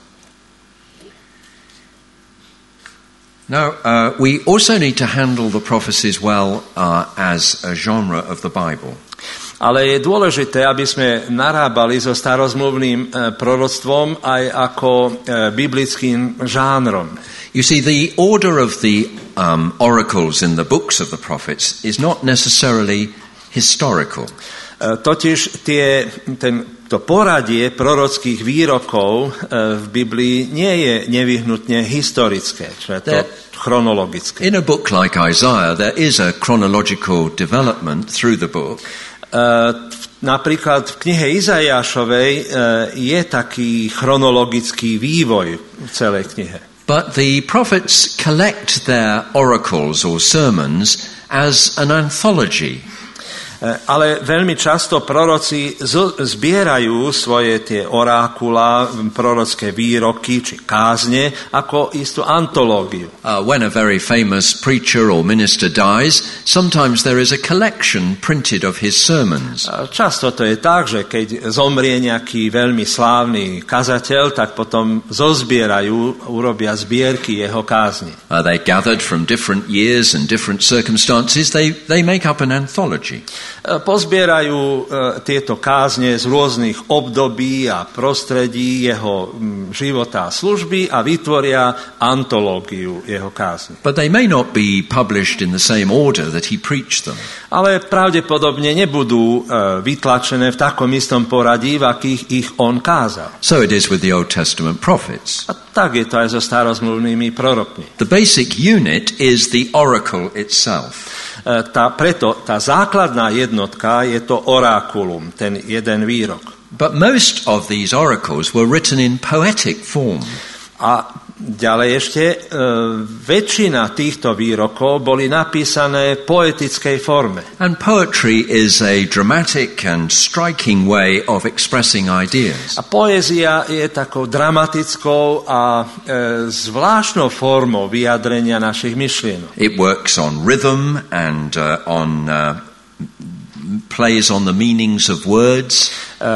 Now, uh, we also need to handle the prophecies well uh, as a genre of the Bible. Ale je dôležité, aby sme narábali so starozmluvným e, proroctvom aj ako e, biblickým žánrom. You see, the order of the um, oracles in the books of the prophets is not necessarily historical. E, totiž tie, ten, to poradie prorockých výrokov e, v Biblii nie je nevyhnutne historické, čo je to chronologické. In a book like Isaiah, there is a chronological development through the book. Uh, napríklad v knihe Izaiášovej uh, je taký chronologický vývoj v celej knihe. But the prophets collect their oracles or sermons as an anthology. Ale veľmi často proroci zbierajú svoje tie orákula, prorocké výroky či kázne ako istú antológiu. Uh, when a very famous preacher or minister dies, sometimes there is a collection printed of his sermons. Často to je tak, že keď zomrie nejaký veľmi slávny kazateľ, tak potom zozbierajú, urobia zbierky jeho kázni. Uh, they gathered from different years and different circumstances. They, they make up an anthology. Pozbierajú e, tieto kázne z rôznych období a prostredí jeho m, života a služby a vytvoria antológiu jeho kázne. But they may not be published in the same order that he preached them. Ale pravdepodobne nebudú e, vytlačené v takom istom poradí, v akých ich on kázal. So it is with the Old Testament prophets. A tak je to aj so starozmluvnými prorokmi. The basic unit is the oracle itself. Tá, preto tá základná jednotka je to orákulum, ten jeden výrok. But most of these oracles were written in poetic form. A ďalej ešte, e, väčšina týchto výrokov boli napísané v poetickej forme. And poetry is a dramatic and striking way of expressing ideas. A poézia je takou dramatickou a e, zvláštnou formou vyjadrenia našich myšlienok. It works on rhythm and uh, on uh, plays on the meanings of words.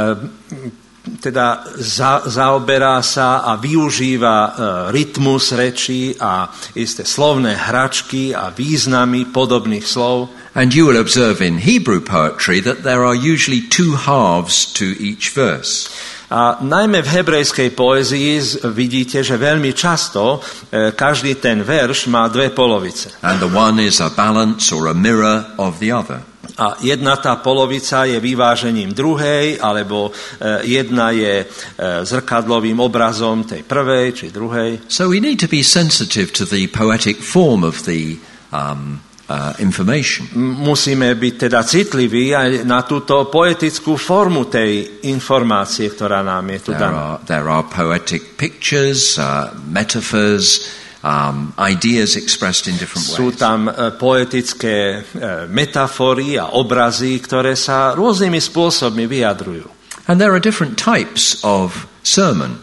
E, teda za, zaoberá sa a využíva e, rytmus rečí a isté slovné hračky a významy podobných slov. And you will observe in Hebrew poetry that there are usually two halves to each verse. A najmä v hebrejskej poézii vidíte, že veľmi často e, každý ten verš má dve polovice. And the one is a balance or a mirror of the other. A jedna tá polovica je vyvážením druhej, alebo e, jedna je e, zrkadlovým obrazom tej prvej či druhej. So we need to be sensitive to the poetic form of the um, uh, information. Musíme byť teda citliví aj na túto poetickú formu tej informácie, ktorá nám je tu There daná. are, there are poetic pictures, uh, metaphors, Um, ideas expressed in different ways. Sú tam e, poetické e, metafory a obrazy, ktoré sa rôznymi spôsobmi vyjadrujú. And there are different types of sermon.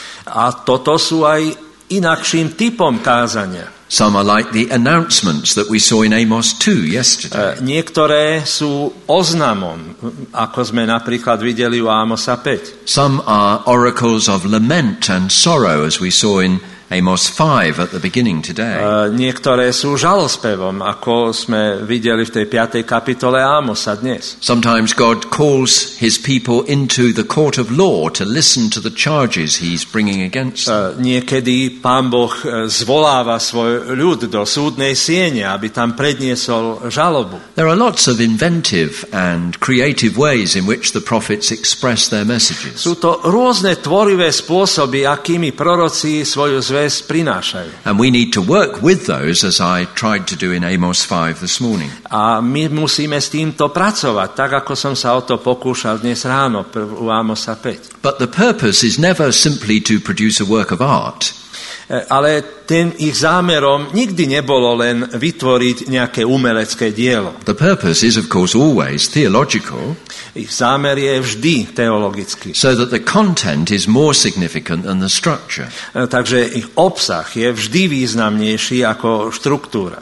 A toto sú aj inakším typom kázania. Some are like the announcements that we saw in Amos two yesterday. E, niektoré sú oznamom, ako sme napríklad videli u Amosa päť. Some are oracles of lament and sorrow, as we saw in Amos five at the beginning today. E, niektoré sú žalospevom, ako sme videli v tej piatej kapitole Amosa dnes. Sometimes God calls his people into the court of law to listen to the charges he's bringing against them. E, niekedy Pán Boh zvoláva svoj ľud do súdnej siene, aby tam predniesol žalobu. There are lots of inventive and creative ways in which the prophets express their messages. Sú to rôzne tvorivé spôsoby, akými proroci svoju zväzť prinášajú. And we need to work with those, as I tried to do in Amos five this morning. A my musíme s týmto pracovať, tak ako som sa o to pokúšal dnes ráno u Amosa päť. But the purpose is never simply to produce a work of art. Ale ten ich zámerom nikdy nebolo len vytvoriť nejaké umelecké dielo. The purpose is, of course, always theological. Ich zámer je vždy teologický. So that the content is more significant than the structure. Takže ich obsah je vždy významnejší ako štruktúra.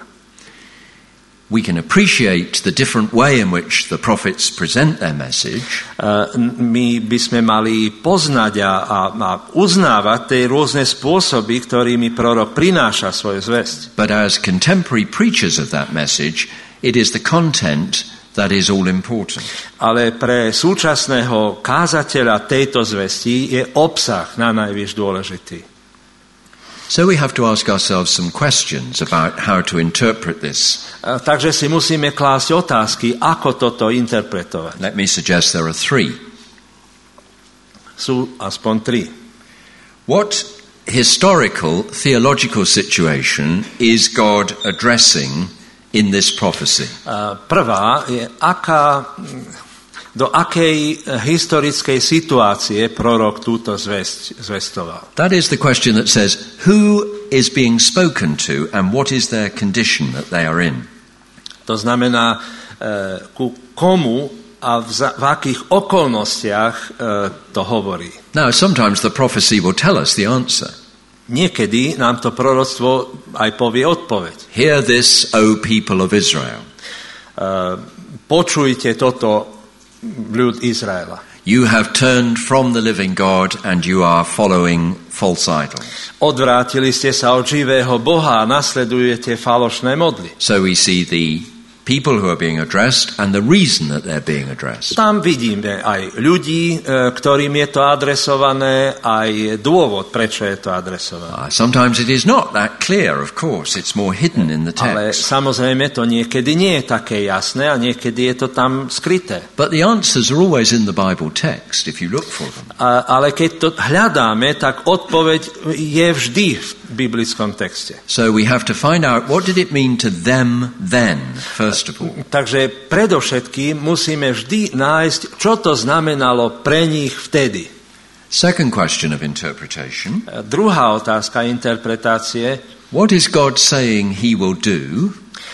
We can appreciate the different way in which the prophets present their message. My by sme mali poznať a, a uznávať tie rôzne spôsoby, ktorými prorok prináša svoju zvesť. But as contemporary preachers of that message, it is the content that is all important. Ale pre súčasného kázateľa tejto zvesti je obsah na najvyš dôležitý. So we have to ask ourselves some questions about how to interpret this. Takže si musíme klásť otázky, ako toto interpretovať. Let me suggest there are three. Sú aspoň tri. What historical, theological situation is God addressing in this prophecy? Prvá je, aká, do akej historickej situácie prorok túto zvesť zvestoval. That is the question that says, who is being spoken to and what is their condition that they are in? To znamená, ku komu a v, v akých okolnostiach to hovorí. Now, sometimes the prophecy will tell us the answer. Niekedy nám to proroctvo aj povie odpoveď. Hear this, O people of Israel. Počujte toto, ľud Izraela. You have turned from the living God and you are following false idols. Odvrátili ste sa od živého Boha a nasledujete falošné modly. So we see the people who are being addressed and the reason that they're being addressed. Tam vidíme aj ľudí, ktorým je to adresované, aj dôvod, prečo je to adresované. Uh, sometimes it is not that clear, of course. It's more hidden in the Ale text. samozrejme to niekedy nie je také jasné a niekedy je to tam skryté. But the answers are always in the Bible text if you look for them. A, ale keď to hľadáme, tak odpoveď je vždy v biblickom texte. So we have to find out what did it mean to them then, first of all. Takže predovšetkým musíme vždy nájsť, čo to znamenalo pre nich vtedy. Second question of interpretation. Druhá otázka interpretácie. What is God saying he will do?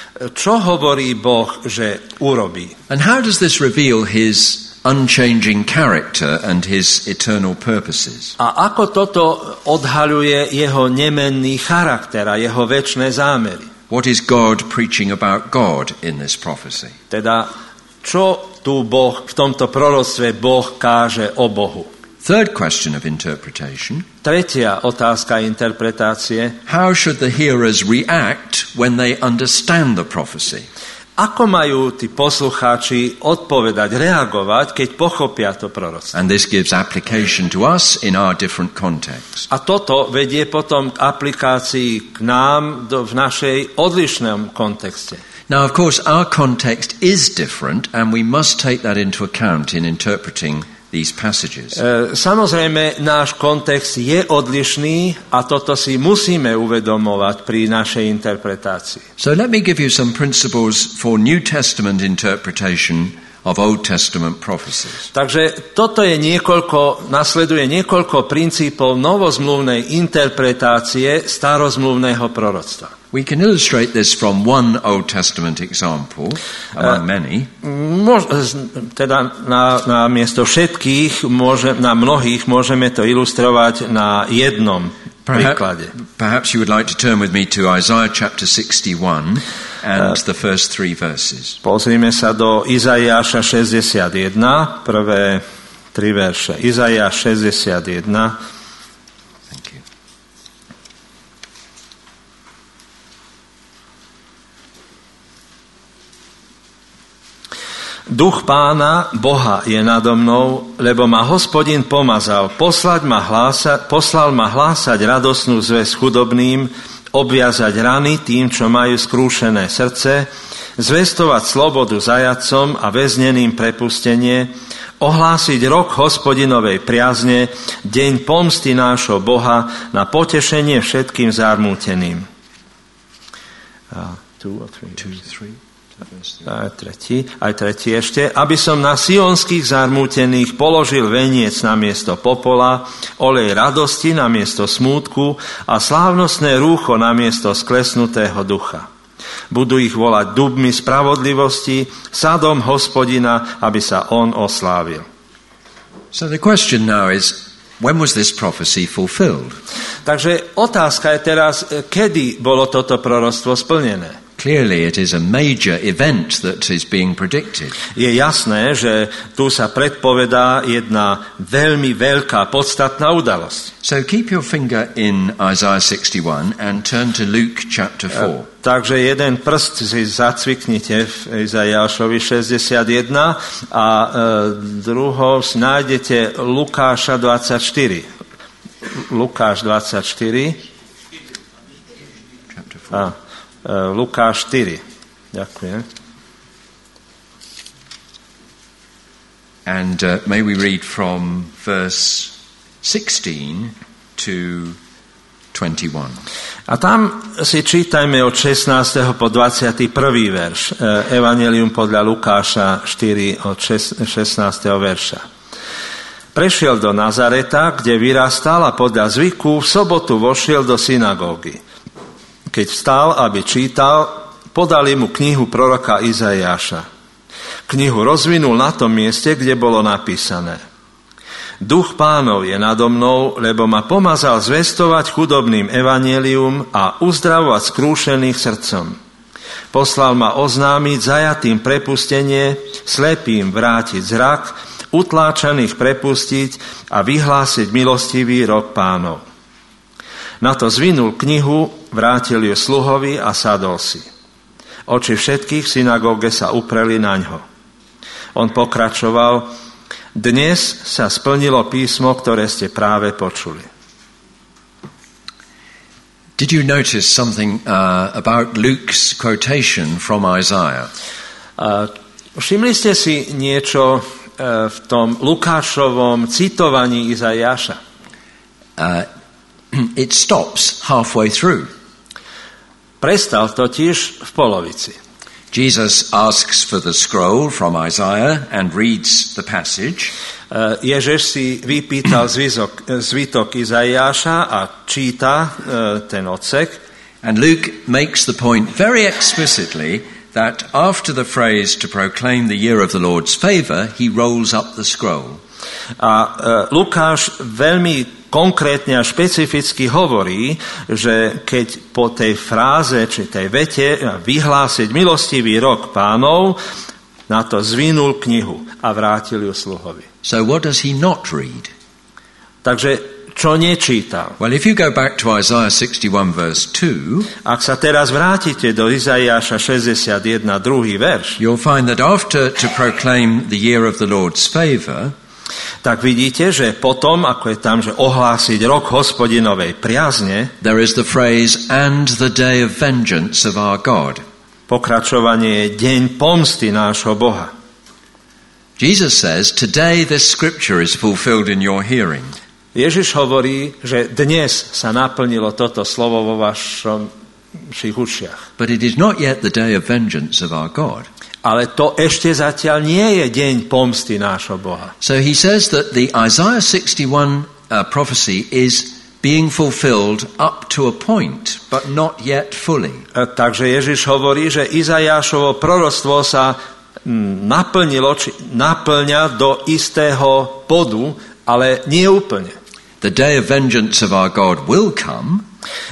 Čo hovorí Boh, že urobí? And how does this reveal his unchanging character and his eternal purposes? A ako toto odhaľuje jeho nemenný charakter a jeho večné zámery? What is God preaching about God in this prophecy? Teda, čo tu Boh, v tomto proroctve Boh káže o Bohu? Third question of interpretation. Tretia otázka interpretácie. How should the hearers react when they understand the prophecy? Ako majú tí poslucháči odpovedať, reagovať, keď pochopia to proroctvo? And this gives application to us in our different contexts. A toto vedie potom k aplikácii k nám do, v našej odlišnom kontexte. Now, of course, our context is different, and we must take that into account in interpreting these passages. E, samozrejme, náš kontext je odlišný a toto si musíme uvedomovať pri našej interpretácii. So let me give you some principles for New Testament interpretation of Old Testament prophecies. Takže toto je niekoľko, nasleduje niekoľko princípov novozmluvnej interpretácie starozmluvného proroctva. We can illustrate this from one Old Testament example among many. Mož, teda na, na miesto všetkých, môže, na mnohých môžeme to ilustrovať na jednom príklade. Perhaps you would like to turn with me to Isaiah chapter sixty-one and the first three verses. Pozrime sa do Izaiáša šesťdesiatjeden, prvé tri verše. Izaiáš šesťdesiatjeden. Duch Pána, Boha, je nado mnou, lebo ma Hospodin pomazal. Poslať ma hlása, poslal ma hlásať radosnú zvesť chudobným, obviazať rany tým, čo majú skrúšené srdce, zvestovať slobodu zajatcom a väzneným prepustenie, ohlásiť rok Hospodinovej priazne, deň pomsty nášho Boha, na potešenie všetkým zármúteným. Uh, two or three. Two, three. Aj tretí, aj tretí ešte. Aby som na sionských zarmútených položil veniec na miesto popola, olej radosti na miesto smútku a slávnostné rúcho na miesto sklesnutého ducha. Budú ich volať dubmi spravodlivosti, sadom Hospodina, aby sa on oslávil. So the question now is, when was this prophecy fulfilled? Takže otázka je teraz, kedy bolo toto proroctvo splnené? Clearly it is a major event that is being predicted. Je jasné, že tu sa predpovedá jedna veľmi veľká, podstatná udalosť. So keep your finger in Isaiah sixty-one and turn to Luke chapter four. Takže jeden prst si zacviknite v Izaiášovi šesťdesiatjeden a e, druhou nájdete Lukáša dvadsaťštyri. Lukáš dvadsaťštyri. Chapter four. A, Uh, Lukáš štyri. Ďakujem. And uh, may we read from verse sixteen to twenty-one. A tam si čítajme od šestnásteho po dvadsiaty prvý verš. Evangelium podľa Lukáša štyri od šestnásteho verša. Prešiel do Nazareta, kde vyrastal a podľa zvyku v sobotu vošiel do synagógy. Keď vstal, aby čítal, podali mu knihu proroka Izaiáša. Knihu rozvinul na tom mieste, kde bolo napísané: Duch Pánov je nado mnou, lebo ma pomazal zvestovať chudobným evanjelium a uzdravovať skrúšených srdcom. Poslal ma oznámiť zajatým prepustenie, slepým vrátiť zrak, utláčaných prepustiť a vyhlásiť milostivý rok Pánov. Na to zvinul knihu, vrátil ju sluhovi a sadol si. Oči všetkých v synagóge sa upreli naňho. On pokračoval: Dnes sa splnilo písmo, ktoré ste práve počuli. Did you notice something uh, about Luke's quotation from Isaiah? Uh, všimli ste si niečo uh, v tom Lukášovom citovaní Izaiáša? Uh, it stops halfway through. Prestal totiž v polovici. Jesus asks for the scroll from Isaiah and reads the passage. Uh, Ježiš si vypýtal zvizok, zvitok Izaiáša a číta uh, ten odsek. And Luke makes the point very explicitly that after the phrase to proclaim the year of the Lord's favor, he rolls up the scroll. A uh, Lukáš veľmi konkrétne a špecificky hovorí, že keď po tej fráze či tej vete vyhlásiť milostivý rok Pánov, na to zvinul knihu a vrátil ju sluhovi. So what does he not read? Takže čo nečítal? Well, if you go back to Isaiah sixty-one verse two, ak sa teraz vrátite do Izaiáša šesťdesiatjeden, druhý verš, you'll find that after to proclaim the year of the Lord's favor, tak vidíte, že potom, ako je tam, že ohlásiť rok Hospodinovej priazne, there is the phrase, and the day of vengeance of our God. Pokračovanie je deň pomsty nášho Boha. Jesus says, today this scripture is fulfilled in your hearing. Ježiš hovorí, že dnes sa naplnilo toto slovo vo vašich ušiach. But it is not yet the day of vengeance of our God. Ale to ešte zatiaľ nie je deň pomsty nášho Boha. So he says that the Isaiah sixty-one uh, prophecy is being fulfilled up to a point, but not yet fully. Takže Ježiš hovorí, že Izaiášovo proroctvo sa naplnilo, či naplňa do istého bodu, ale nie úplne. The day of vengeance of our God will come.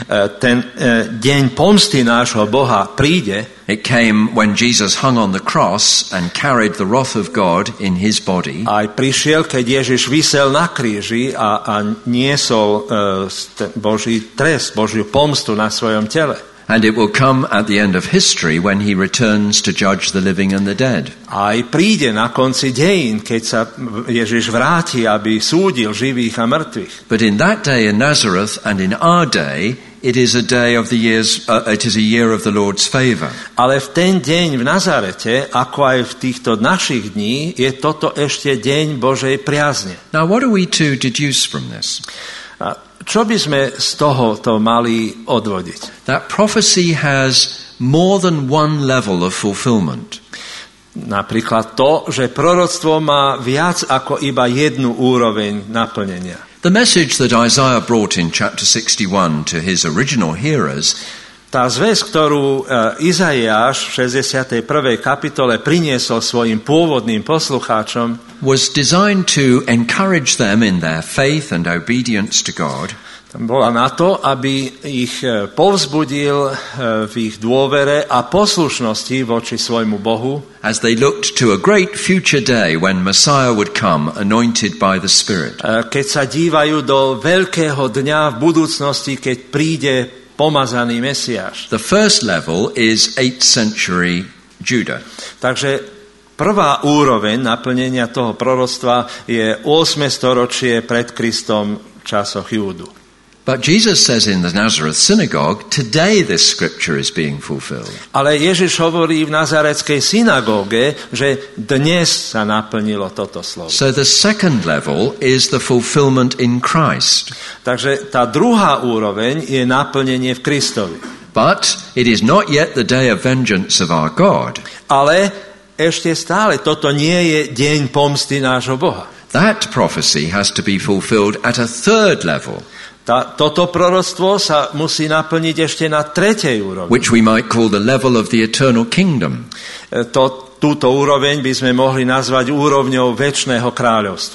Ten deň pomsty nášho Boha príde. It came when Jesus hung on the cross and carried the wrath of God in his body. Aj prišiel, keď Ježiš visel na kríži a, a niesol uh, Boží trest, Božiu pomstu na svojom tele. And it will come at the end of history when he returns to judge the living and the dead. Aj príde na konci dejín, keď sa Ježiš vráti, aby súdil živých a mŕtvych. But in that day in Nazareth and in our day, it is a day of the years. Uh, it is a year of the Lord's favor. Ale v ten deň v Nazarete, ako aj v týchto našich dní, je toto ešte deň Božej priazne. Now, what are we to deduce from this? A čo by sme z tohoto mali odvodiť? That prophecy has more than one level of fulfillment. Napríklad to, že proroctvo má viac ako iba jednu úroveň naplnenia. The message that Isaiah brought in chapter sixty-one to his original hearers, tá zvesť, ktorú Izaiáš v šesťdesiatej prvej kapitole priniesol svojim pôvodným poslucháčom, was designed to encourage them in their faith and obedience to God. Bola na to, aby ich povzbudil v ich dôvere a poslušnosti voči svojmu Bohu, as they looked to a great future day when Messiah would come anointed by the Spirit. Keď sa dívajú do veľkého dňa v budúcnosti, keď príde pomazaný Mesiáš. The first level is eighth century Judah. Takže prvá úroveň naplnenia toho proroctva je ôsme storočie pred Kristom v časoch Júdu. But Jesus says in the Nazareth synagogue, today this scripture is being fulfilled. Ale Ježiš hovorí v nazareckej synagóge, že dnes sa naplnilo toto slovo. So the second level is the fulfillment in Christ. Takže tá druhá úroveň je naplnenie v Kristovi. But it is not yet the day of vengeance of our God. Ale ešte stále toto nie je deň pomsty nášho Boha. That prophecy has to be fulfilled at a third level. Tá, toto proroctvo sa musí naplniť ešte na tretej úrovni. Which we might call the level of the eternal kingdom. To, túto úroveň by sme mohli nazvať úrovňou večného kráľovstva.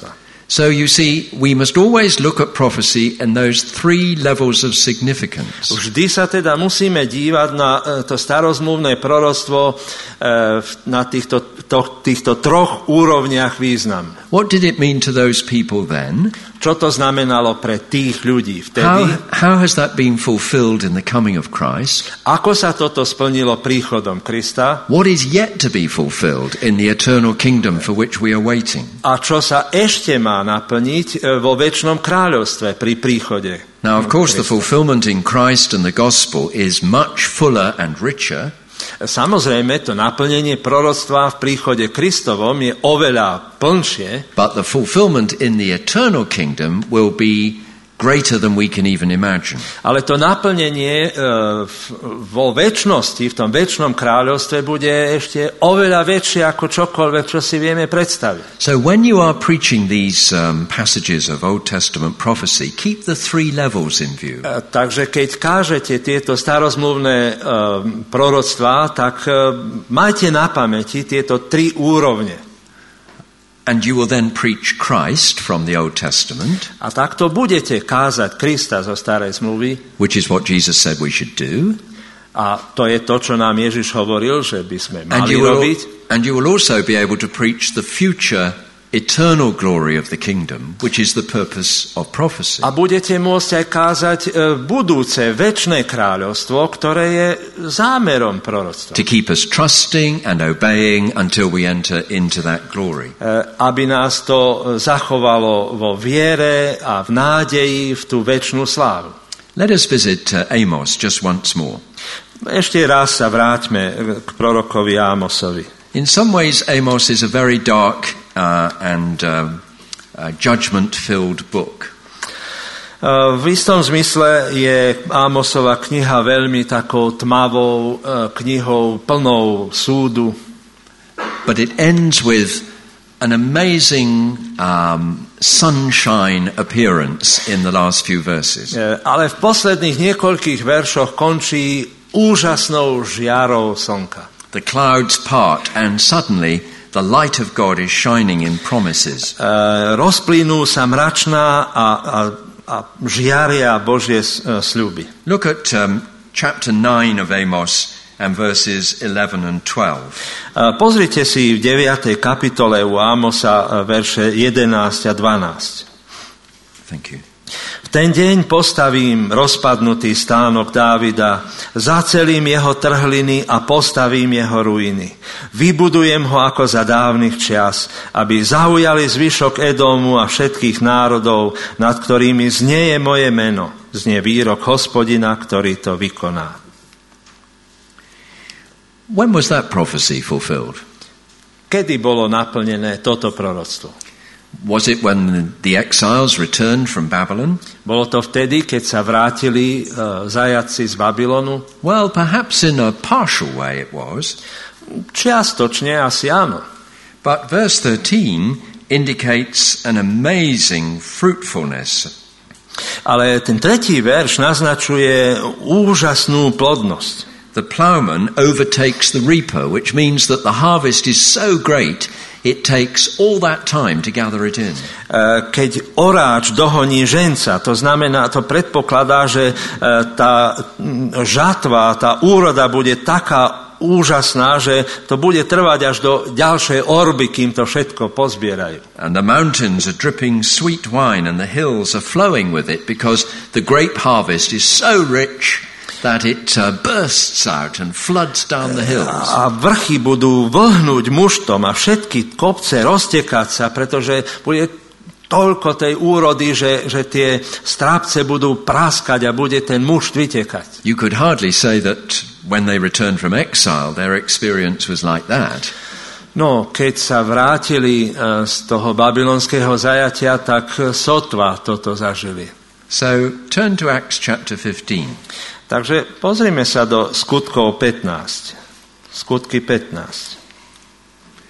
So you see, we must always look at prophecy in those three levels of significance. Vždy sa teda musíme dívať na to starozmluvné proroctvo na týchto, to, týchto troch úrovniach významu. What did it mean to those people then? Čo to znamenalo pre tých ľudí vtedy? How, how has that been fulfilled in the coming of Christ? Ako sa toto splnilo príchodom Krista? What is yet to be fulfilled in the eternal kingdom for which we are waiting? A čo sa ešte má naplniť vo večnom kráľovstve pri príchode? Now, of course, the fulfillment in Christ and the gospel is much fuller and richer. Samozrejme, to naplnenie proroctva v príchode Kristovom je oveľa plnšie. But the fulfillment in the eternal kingdom will be greater than we can even imagine. Ale to naplnenie uh, vo večnosti, v tom večnom kráľovstve bude ešte oveľa väčšie ako čokoľvek, čo si vieme predstaviť. So when you are preaching these um, passages of Old Testament prophecy, keep the three levels in view. Uh, takže keď kážete tieto starozmluvné uh, proroctvá, tak uh, majte na pamäti tieto tri úrovne. And you will then preach Christ from the Old Testament. A takto budete kázať Krista zo starej zmluvy. Which is what Jesus said we should do. A to je to, čo nám Ježiš hovoril, že by sme mali and you will, robiť. And you will also be able to preach the future eternal glory of the kingdom, which is the purpose of prophecy. A budete môcť aj kázať budúce, večné kráľovstvo, ktoré je zámerom proroctva. To keep us trusting and obeying until we enter into that glory. Aby nás to zachovalo vo viere a v nádeji v tú večnú slávu. Let us visit uh, Amos just once more. Ešte raz sa vráťme k prorokovi Ámosovi. In some ways, Amos is a very dark uh, and uh, uh, judgment-filled book. Uh, v istom zmysle je Ámosova kniha veľmi takou tmavou uh, knihou plnou súdu. But it ends with an amazing um, sunshine appearance in the last few verses. Uh, ale v posledných niekoľkých veršoch končí úžasnou žiarou slnka. The clouds part and suddenly the light of God is shining in promises. Uh, rozplynú sa mračná a, a, a žiaria Božie uh, sľuby. Look at um, chapter nine of Amos and verses eleven and twelve. Uh, pozrite si v deviatej kapitole u Ámosa uh, verše jedenásť a dvanásť. Thank you. V ten deň postavím rozpadnutý stánok Dávida, zacelím jeho trhliny a postavím jeho ruiny. Vybudujem ho ako za dávnych čias, aby zaujali zvyšok Edómu a všetkých národov, nad ktorými znieje moje meno, znie výrok Hospodina, ktorý to vykoná. When was that prophecy fulfilled? Kedy bolo naplnené toto proroctvo? Was it when the exiles returned from Babylon? Bolo to vtedy, keď sa vrátili uh, zajatci z Babylonu? Well, perhaps in a partial way it was. Čiastočne asi áno. But verse thirteen indicates an amazing fruitfulness. Ale ten tretí verš naznačuje úžasnú plodnosť. The plowman overtakes the reaper, which means that the harvest is so great it takes all that time to gather it in. Keď oráč dohoní ženca, to znamená, to predpokladá, že tá žatva, tá úroda bude taká úžasná, že to bude trvať až do ďalšej orby, kým to všetko pozbierajú. And the mountains are dripping sweet wine and the hills are flowing with it because the grape harvest is so rich that it uh, bursts out and floods down the hills. A vrchy budú vlhnúť muštom a všetky kopce roztekať sa, pretože bude toľko tej úrody, že, že tie strápce budú praskať a bude ten mušt vytekať. You could hardly say that when they returned from exile, their experience was like that. No, keď sa vrátili uh, z toho babylonského zajatia, tak sotva toto zažili. So turn to Acts chapter fifteen. Takže pozrime sa do skutkov pätnásť. Skutky pätnásť.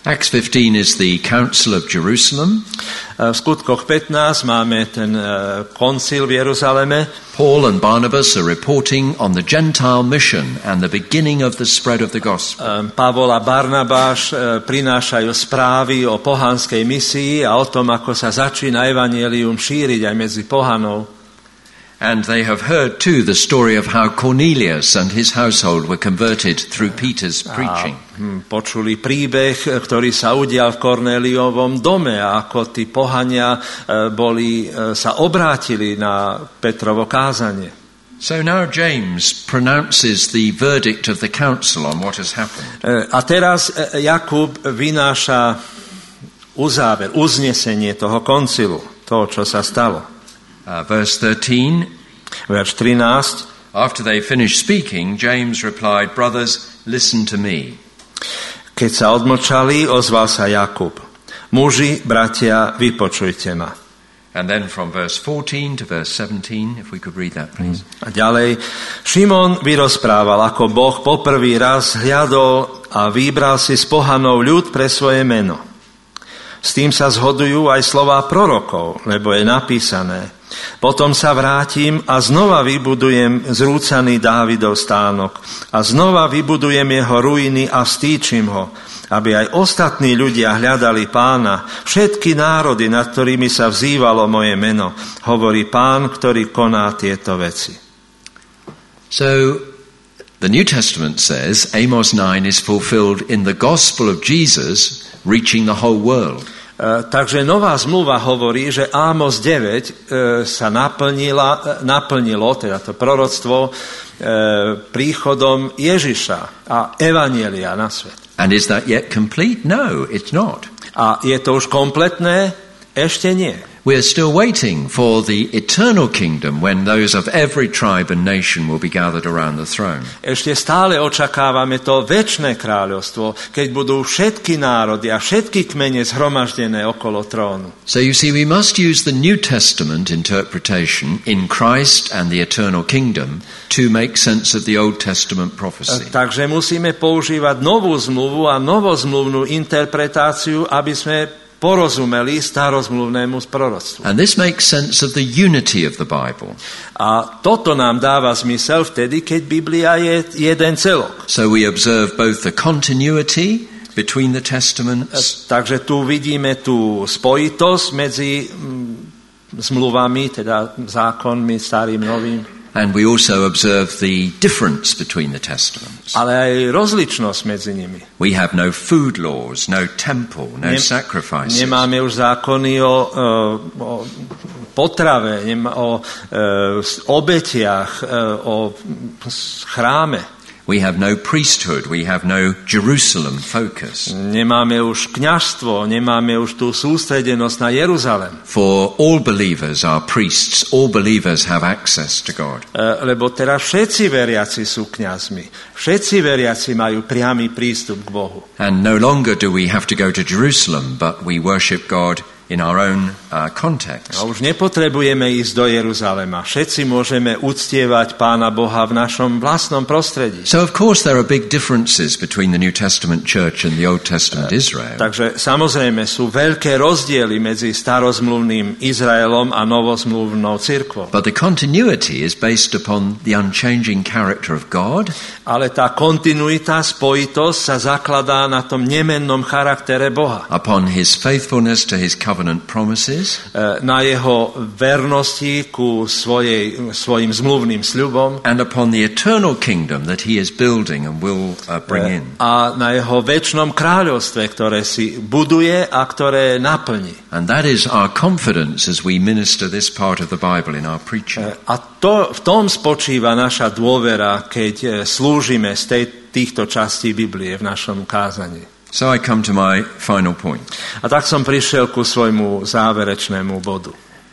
Acts fifteen is the Council of Jerusalem. V skutkoch pätnásť máme ten koncil v Jeruzaleme. Paul and Barnabas are reporting on the Gentile mission and the beginning of the spread of the gospel. Pavol a Barnabáš prinášajú správy o pohanskej misii a o tom, ako sa začína evanjelium šíriť aj medzi pohanov. And they have heard too the story of how Cornelius and his household were converted through Peter's preaching. A počuli príbeh, ktorý sa udial v Kornéliovom dome, a ako tí pohania boli, sa obrátili na Petrovo kázanie. So now James pronounces the verdict of the council on what has happened. A teraz Jakub vynáša uzáver, uznesenie toho koncilu, toho, čo sa stalo. Uh, verse thirteen. Verš trinásť. After they finished speaking, James replied, "Brothers, listen to me." Keď sa odmlčali, ozval sa Jakub. Muži, bratia, vypočujte ma. And then from verse fourteen to verse seventeen, if we could read that, please. A ďalej, Šimon vyrozprával, ako Boh poprvý raz hliadol a vybral si z pohanov ľud pre svoje meno. S tým sa zhodujú aj slová prorokov, lebo je napísané: Potom sa vrátim a znova vybudujem zrúcaný Dávidov stánok a znova vybudujem jeho ruiny a vstýčim ho, aby aj ostatní ľudia hľadali Pána, všetky národy, nad ktorými sa vzývalo moje meno, hovorí Pán, ktorý koná tieto veci. So the New Testament says Amos nine is fulfilled in the gospel of Jesus reaching the whole world. Uh, takže nová zmluva hovorí, že Ámos deväť uh, sa naplnila, naplnilo, teda to proroctvo, uh, príchodom Ježiša a evanjelia na svet. And is that yet complete? No, it's not. A je to už kompletné? Ešte nie. We are still waiting for the eternal kingdom when those of every tribe and nation will be gathered around the throne. Ešte stále očakávame to večné kráľovstvo, keď budú všetky národy a všetky kmene zhromaždené okolo trónu. So you see, we must use the New Testament interpretation in Christ and the eternal kingdom to make sense of the Old Testament prophecy. Takže musíme používať novú zmluvu a novozmluvnú interpretáciu, aby sme porozumeli starozmluvnému proroctvu. And this makes sense of the unity of the Bible. A toto nám dáva zmysel vtedy, keď Biblia je jeden celok. So we observe both the continuity between the testaments. Takže tu vidíme tú spojitosť medzi mm, zmluvami, teda zákonmi starým, novým. And we also observe the difference between the testaments. Ale aj rozličnosť medzi nimi. We have no food laws, no temple, no Nem, sacrifices. Nemáme už zákony o, o potrave, o obetiach, o chráme. We have no priesthood, we have no Jerusalem focus. Nemáme už kňazstvo, nemáme už tú sústredenosť na Jeruzalem. For all believers are priests, all believers have access to God. Lebo teraz všetci veriaci sú kňazmi. Všetci veriaci majú priamy prístup k Bohu. And no longer do we have to go to Jerusalem, but we worship God in our own uh, context. A už nepotrebujeme ísť do Jeruzalema. Všetci môžeme uctievať Pána Boha v našom vlastnom prostredí. So of course there are big differences between the New Testament church and the Old Testament Israel. Takže samozrejme sú veľké rozdiely medzi starozmluvným Izraelom a novozmluvnou cirkvou. But the continuity is based upon the unchanging character of God. Ale tá kontinuita, spojitosť sa zakladá na tom nemennom charaktere Boha. Upon his faithfulness to his covenant promises. Na jeho vernosti ku svojej, svojim zmluvným sľubom. And upon the eternal kingdom that he is building and will uh, bring in. A na jeho večnom kráľovstve, ktoré si buduje a ktoré naplní. And that is our confidence as we minister this part of the Bible in our preaching. A to, v tom spočíva naša dôvera, keď slúžime z tej, týchto častí Biblie v našom kázaní. So I come to my final point. A tak som prišiel ku svojmu záverečnému bodu.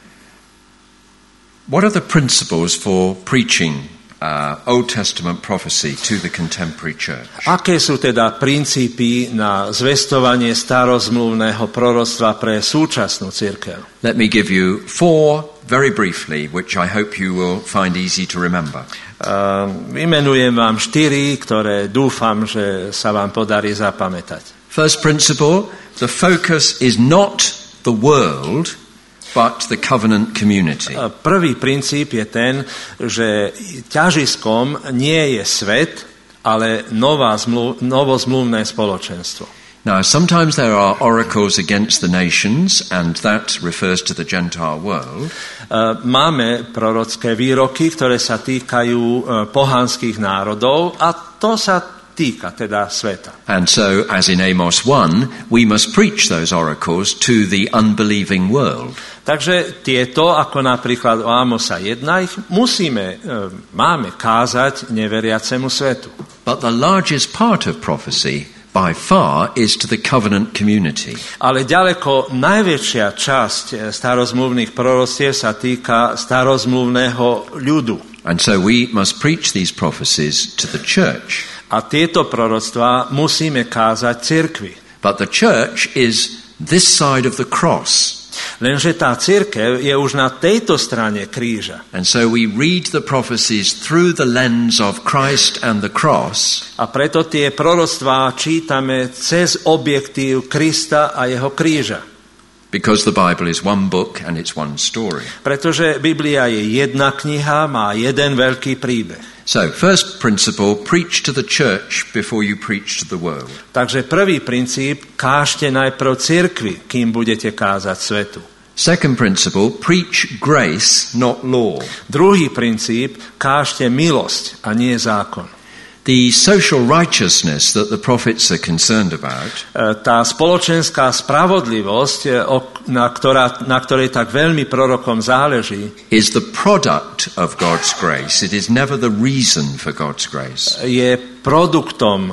What are the principles for preaching uh, Old Testament prophecy to the contemporary church? Aké sú teda princípy na zvestovanie starozmluvného proroctva pre súčasnú cirkev? Let me give you four very briefly, which I hope you will find easy to remember. Uh, vymenujem vám štyri, ktoré dúfam, že sa vám podarí zapamätať. First principle, the focus is not the world, but the covenant community. Prvý princíp je ten, že ťažiskom nie je svet, ale nová zmluv, novozmluvné spoločenstvo. Now, sometimes there are oracles against the nations, and that refers to the Gentile world. Máme prorocké výroky, ktoré sa týkajú pohanských národov, a to sa týka teda sveta. And so, as in Amos one, we must preach those oracles to the unbelieving world. Takže tieto, ako napríklad o Amosa jedna, ich musíme, máme kázať neveriacemu svetu. But the largest part of prophecy by far is to the covenant community. Ale ďaleko najväčšia časť starozmluvných proroctiev sa týka starozmluvného ľudu. And so we must preach these prophecies to the church. A tieto proroctvá musíme kázať cirkvi. But the church is this side of the cross. Lenže tá cirkev je už na tejto strane kríža. And so we read the prophecies through the lens of Christ and the cross. A preto tie proroctvá čítame cez objektív Krista a jeho kríža. Because the Bible is one book and it's one story. Pretože Biblia je jedna kniha, má jeden veľký príbeh. So, first principle, preach to the church before you preach to the world. Takže prvý princíp, kážte najprv cirkvi, kým budete kázať svetu. Second principle, preach grace, not law. Druhý princíp, kážte milosť a nie zákon. The social righteousness that the prophets are concerned about Tá spoločenská spravodlivosť, na, ktorá, na ktorej tak veľmi prorokom záleží, is the product of God's grace. It is never the reason for God's grace. Je produktom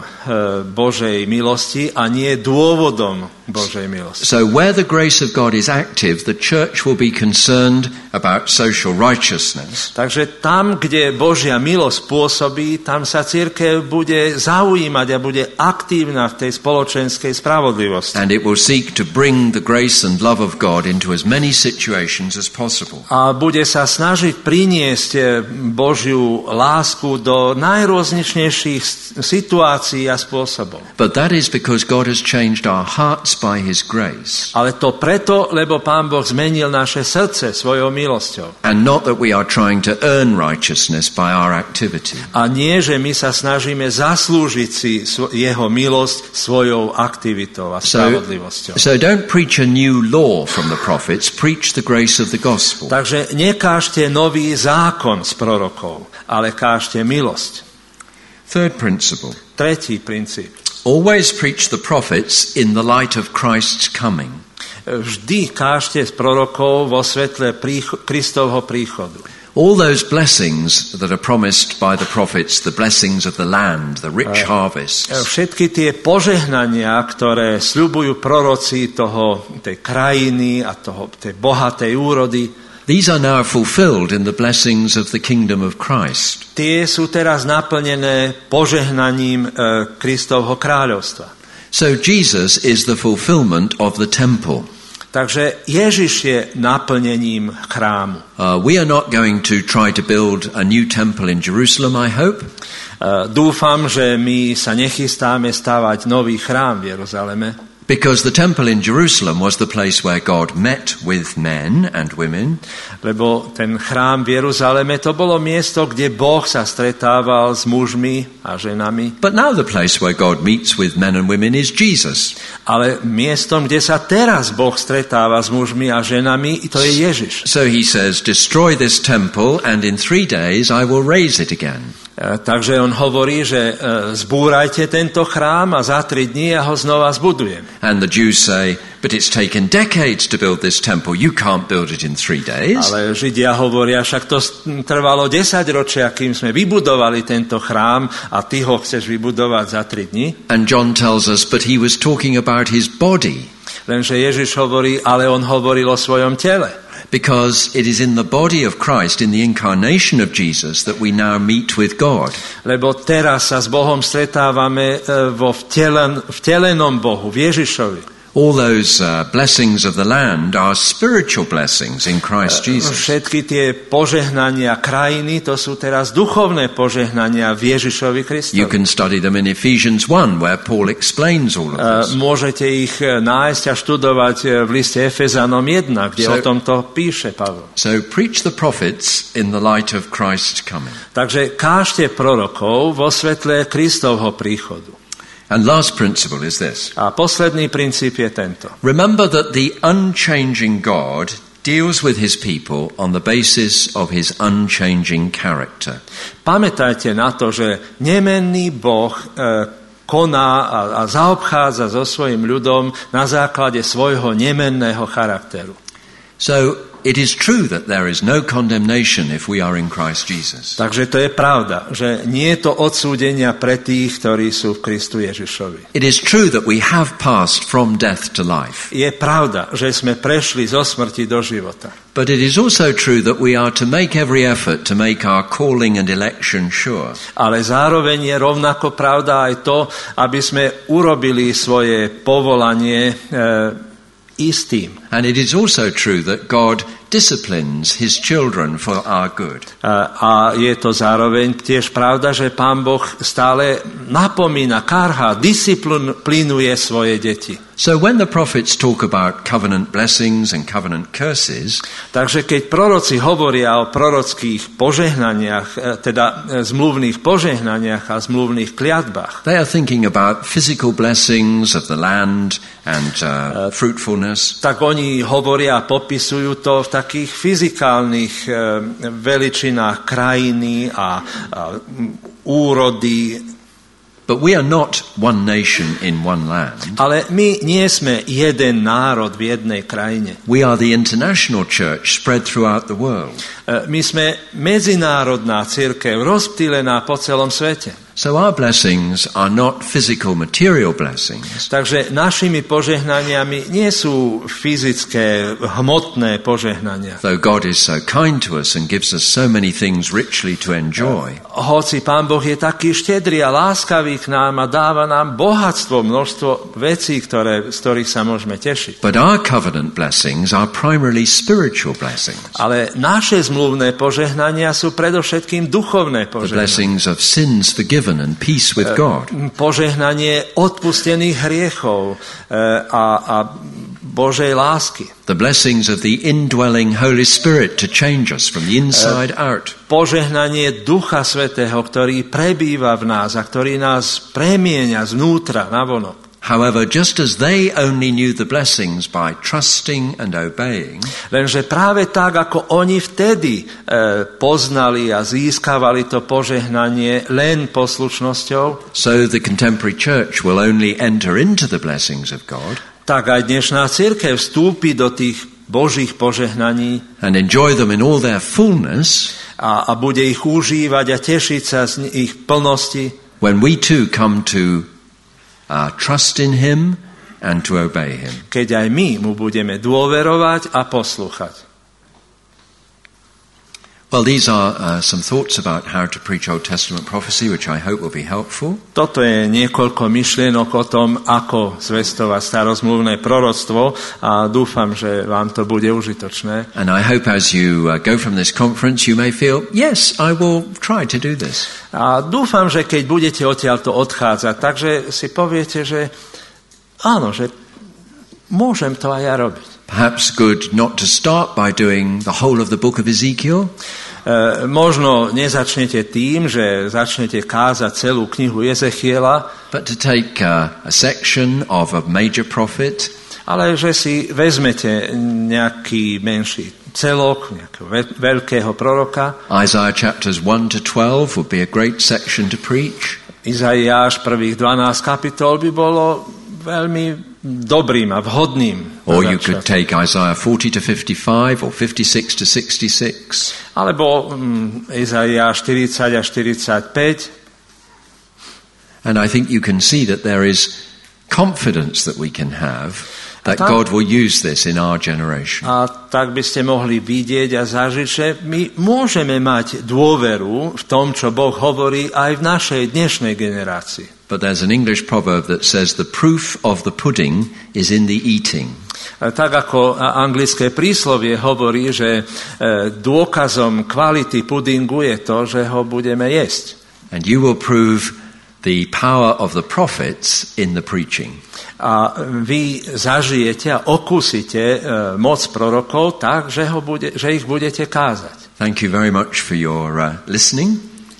Božej milosti a nie dôvodom Božej milosti. So where the grace of God is active, the church will be concerned about social righteousness. Takže tam, kde Božia milosť pôsobí, tam sa cirkev bude zaujímať a bude aktívna v tej spoločenskej spravodlivosti. And it will seek to bring the grace and love of God into as many situations as possible. A bude sa snažiť priniesť Božiu lásku do najrôznejších situácií a spôsobov. But that is because God has changed our hearts by his grace. Ale to preto, lebo Pán Boh zmenil naše srdce svojou milosťou. And not that we are trying to earn righteousness by our activity. A nie, že my sa snažíme zaslúžiť si jeho milosť svojou aktivitou a spravodlivosťou. So, so don't preach a new law from the prophets, preach the grace of the gospel. Takže nekážte nový zákon z prorokov, ale kážte milosť. Third principle. Tretí princíp. Always preach the prophets in the light of Christ's coming. Vždy kážte z prorokov vo svetle prícho- Kristovho príchodu. All those blessings that are promised by the prophets, the blessings of the land, the rich harvests. Všetky tie požehnania, ktoré sľubujú proroci toho, tej krajiny a toho, tej bohatej úrody, these are now fulfilled in the blessings of the kingdom of Christ. Tie sú teraz naplnené požehnaním e, Kristovho kráľovstva. So Jesus is the fulfillment of the temple. Takže Ježiš je naplnením chrámu. Uh, we are not going to try to build a new temple in Jerusalem, I hope. Uh, dúfam, že my sa nechystáme stavať nový chrám v Jeruzaleme. Because the temple in Jerusalem was the place where God met with men and women. Lebo ten chrám v Jeruzaleme to bolo miesto, kde Boh sa stretával s mužmi a ženami. But now the place where God meets with men and women is Jesus. Ale miestom, kde sa teraz Boh stretáva s mužmi a ženami, to je Ježiš. So he says, destroy this temple and in three days I will raise it again. Takže on hovorí, že zbúrajte tento chrám a za tri dní ja ho znova zbudujem. And the Jews say, but it's taken decades to build this temple. You can't build it in three days. Ale Židia hovoria, však to trvalo desaťročia, kým sme vybudovali tento chrám a ty ho chceš vybudovať za tri dní. And John tells us, but he was talking about his body. Lenže Ježiš hovorí, ale on hovoril o svojom tele. Because it is in the body of Christ, in the incarnation of Jesus, that we now meet with God. Lebo teraz sa s Bohom stretávame vo vtelen, vtelenom Bohu, v Ježišovi. All those uh, blessings of the land are spiritual blessings in Christ Jesus. Všetky tie požehnania krajiny, to sú teraz duchovné požehnania v Ježišovi Kristovi. You can study them in Ephesians one, where Paul explains all of this. Môžete ich nájsť a študovať v liste Efezanom jeden, kde so, o tomto píše Pavol. So preach the prophets in the light of Christ's coming. Takže kážte prorokov vo svetle Kristovho príchodu. And last principle is this. A posledný princíp je tento. Remember that the unchanging God deals with his people on the basis of his unchanging character. Pamätajte na to, že nemenný Boh e, koná a, a zaobchádza so svojím ľudom na základe svojho nemenného charakteru. So it is true that there is no condemnation if we are in Christ Jesus. Takže to je pravda, že nie je to odsúdenia pre tých, ktorí sú v Kristu Ježišovi. It is true that we have passed from death to life. Je pravda, že sme prešli zo smrti do života. But it is also true that we are to make every effort to make our calling and election sure. Ale zároveň je rovnako pravda aj to, aby sme urobili svoje povolanie e, istým. And it is also true that God disciplines his children for our good. A, a je to zároveň tiež pravda, že Pán Boh stále napomína, karhá, disciplinuje svoje deti. So when the prophets talk about covenant blessings and covenant curses, takže keď proroci hovoria o prorockých požehnaniach, teda zmluvných požehnaniach a zmluvných kliatbách, they are thinking about physical blessings of the land and uh, fruitfulness. Tak oni hovoria a popisujú to v takých fyzikálnych e, veličinách krajiny a, a úrody. But we are not one nation in one land. Ale my nie sme jeden národ v jednej krajine. We are the international church spread throughout the world. My sme medzinárodná cirkev rozptýlená po celom svete. So our blessings are not physical material blessings. Takže našimi požehnaniami nie sú fyzické, hmotné požehnania. Though God is so kind to us and gives us so many things richly to enjoy. Hoci Pán Boh je taký štedrý a láskavý k nám a dáva nám bohatstvo, množstvo vecí, ktoré, z ktorých sa môžeme tešiť. But our covenant blessings are primarily spiritual blessings. Ale naše zmluvné požehnania sú predovšetkým duchovné The požehnania. blessings of sins forgiven and peace with God. Požehnanie odpustených hriechov a, a Božej lásky. The blessings of the indwelling Holy Spirit to change us from the inside out. Požehnanie Ducha Svätého, ktorý prebýva v nás a ktorý nás premieňa znútra navonok. However, just as they only knew the blessings by trusting and obeying, lenže práve tak, ako oni vtedy e, poznali a získavali to požehnanie len poslušnosťou, so the contemporary church will only enter into the blessings of God, tak aj dnešná cirkev vstúpi do tých Božích požehnaní and enjoy them in all their fullness, a, a bude ich užívať a tešiť sa z ich plnosti, when we too come to Uh, trust in him and to obey him. Keď aj my mu budeme dôverovať a poslúchať. Well, these are uh, some thoughts about how to preach Old Testament prophecy, which I hope will be helpful. Toto je niekoľko myšlienok o tom, ako zvestovať starozmluvné proroctvo a dúfam, že vám to bude užitočné. And I hope as you uh, go from this conference you may feel, yes, I will try to do this. A dúfam, že keď budete odtiaľto odchádzať, takže si poviete, že áno, že môžem to aj ja robiť. Perhaps good not to start by doing the whole of the book of Ezekiel. E, možno nezačnete tým, že začnete kázať celú knihu Ezechiela, but to take uh, a section of a major prophet, ale že si vezmete nejaký menší celok, nejakého veľkého proroka. Isaiah chapters one to twelve would be a great section to preach. Izaiáš prvých dvanásť kapitol by bolo veľmi dobrým a vhodným. Or you could take Isaiah forty to fifty-five or fifty-six to sixty-six. Alebo um, Izaiáš štyridsať a štyridsaťpäť. And I think you can see that there is confidence that we can have that tam, God will use this in our generation. A tak by ste mohli vidieť a zažiť, že my môžeme mať dôveru v tom, čo Boh hovorí aj v našej dnešnej generácii. but there's an English proverb that says the proof of the pudding is in the eating. Tak ako anglické príslovie hovorí, že dôkazom kvality pudingu je to, že ho budeme jesť. And you will prove the power of the prophets in the preaching. A vy zažijete a okúsite moc prorokov tak, že, ho bude, že ich budete kázať. Thank you very much for your uh, listening.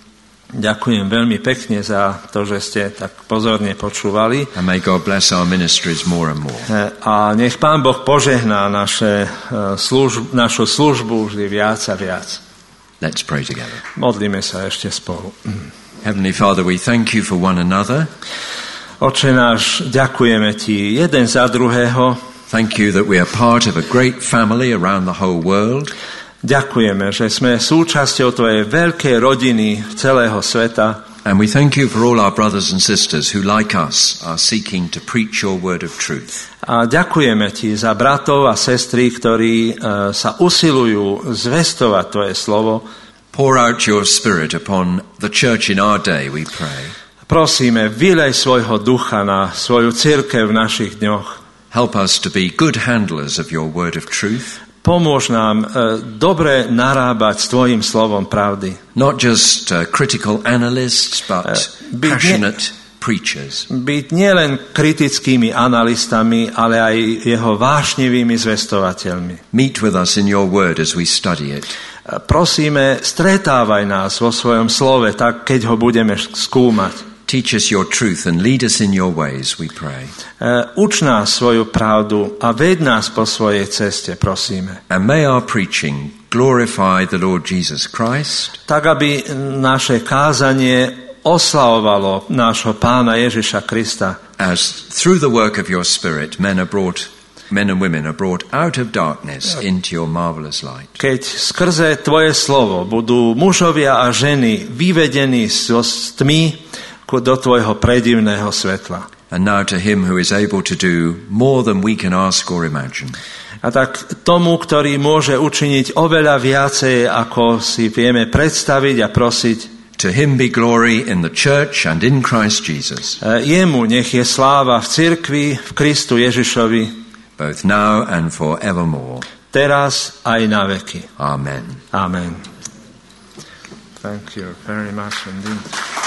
Ďakujem veľmi pekne za to, že ste tak pozorne počúvali. And may God bless our ministries more and more. A nech Pán Boh požehná naše služb, našu službu vždy viac a viac. Let's pray together. Modlíme sa ešte spolu. Heavenly Father, we thank you for one another. Oče náš, ďakujeme Ti jeden za druhého. Thank you that we are part of a great family around the whole world. Ďakujeme, že sme súčasťou Tvojej veľkej rodiny celého sveta. And we thank you for all our brothers and sisters who, like us, are seeking to preach your word of truth. A ďakujeme Ti za bratov a sestry, ktorí uh, sa usilujú zvestovať Tvoje slovo. Pour out your spirit upon the church in our day, we pray. Prosíme, vylej svojho ducha na svoju cirkev v našich dňoch. Help us to be good handlers of your word of truth. Pomôž nám uh, dobre narábať s Tvojim slovom pravdy. Not just uh, critical analysts, but uh, passionate ne- preachers. Byť nielen kritickými analystami, ale aj jeho vášnivými zvestovateľmi. Meet with us in your word as we study it. Uh, prosíme, stretávaj nás vo svojom slove, tak keď ho budeme skúmať. Teach us your truth and lead us in your ways, we pray. Uh, uč nás svoju pravdu a ved nás po svojej ceste, prosíme. And may our preaching glorify the Lord Jesus Christ. Tak, aby naše kázanie oslavovalo nášho Pána Ježiša Krista. As through the work of your Spirit, men are brought, men and women are brought out of darkness into your marvelous light. Keď skrze Tvoje slovo budú mužovia a ženy vyvedení z tmy do Tvojho predivného svetla. And now to him who is able to do more than we can ask or imagine. A tak tomu, ktorý môže učiniť oveľa viacej, ako si vieme predstaviť a prosiť. To him be glory in the church and in Christ Jesus. Jemu nech je sláva v cirkvi, v Kristu Ježišovi. Both now and forevermore. Teraz aj na veky. Amen. Amen. Thank you very much indeed.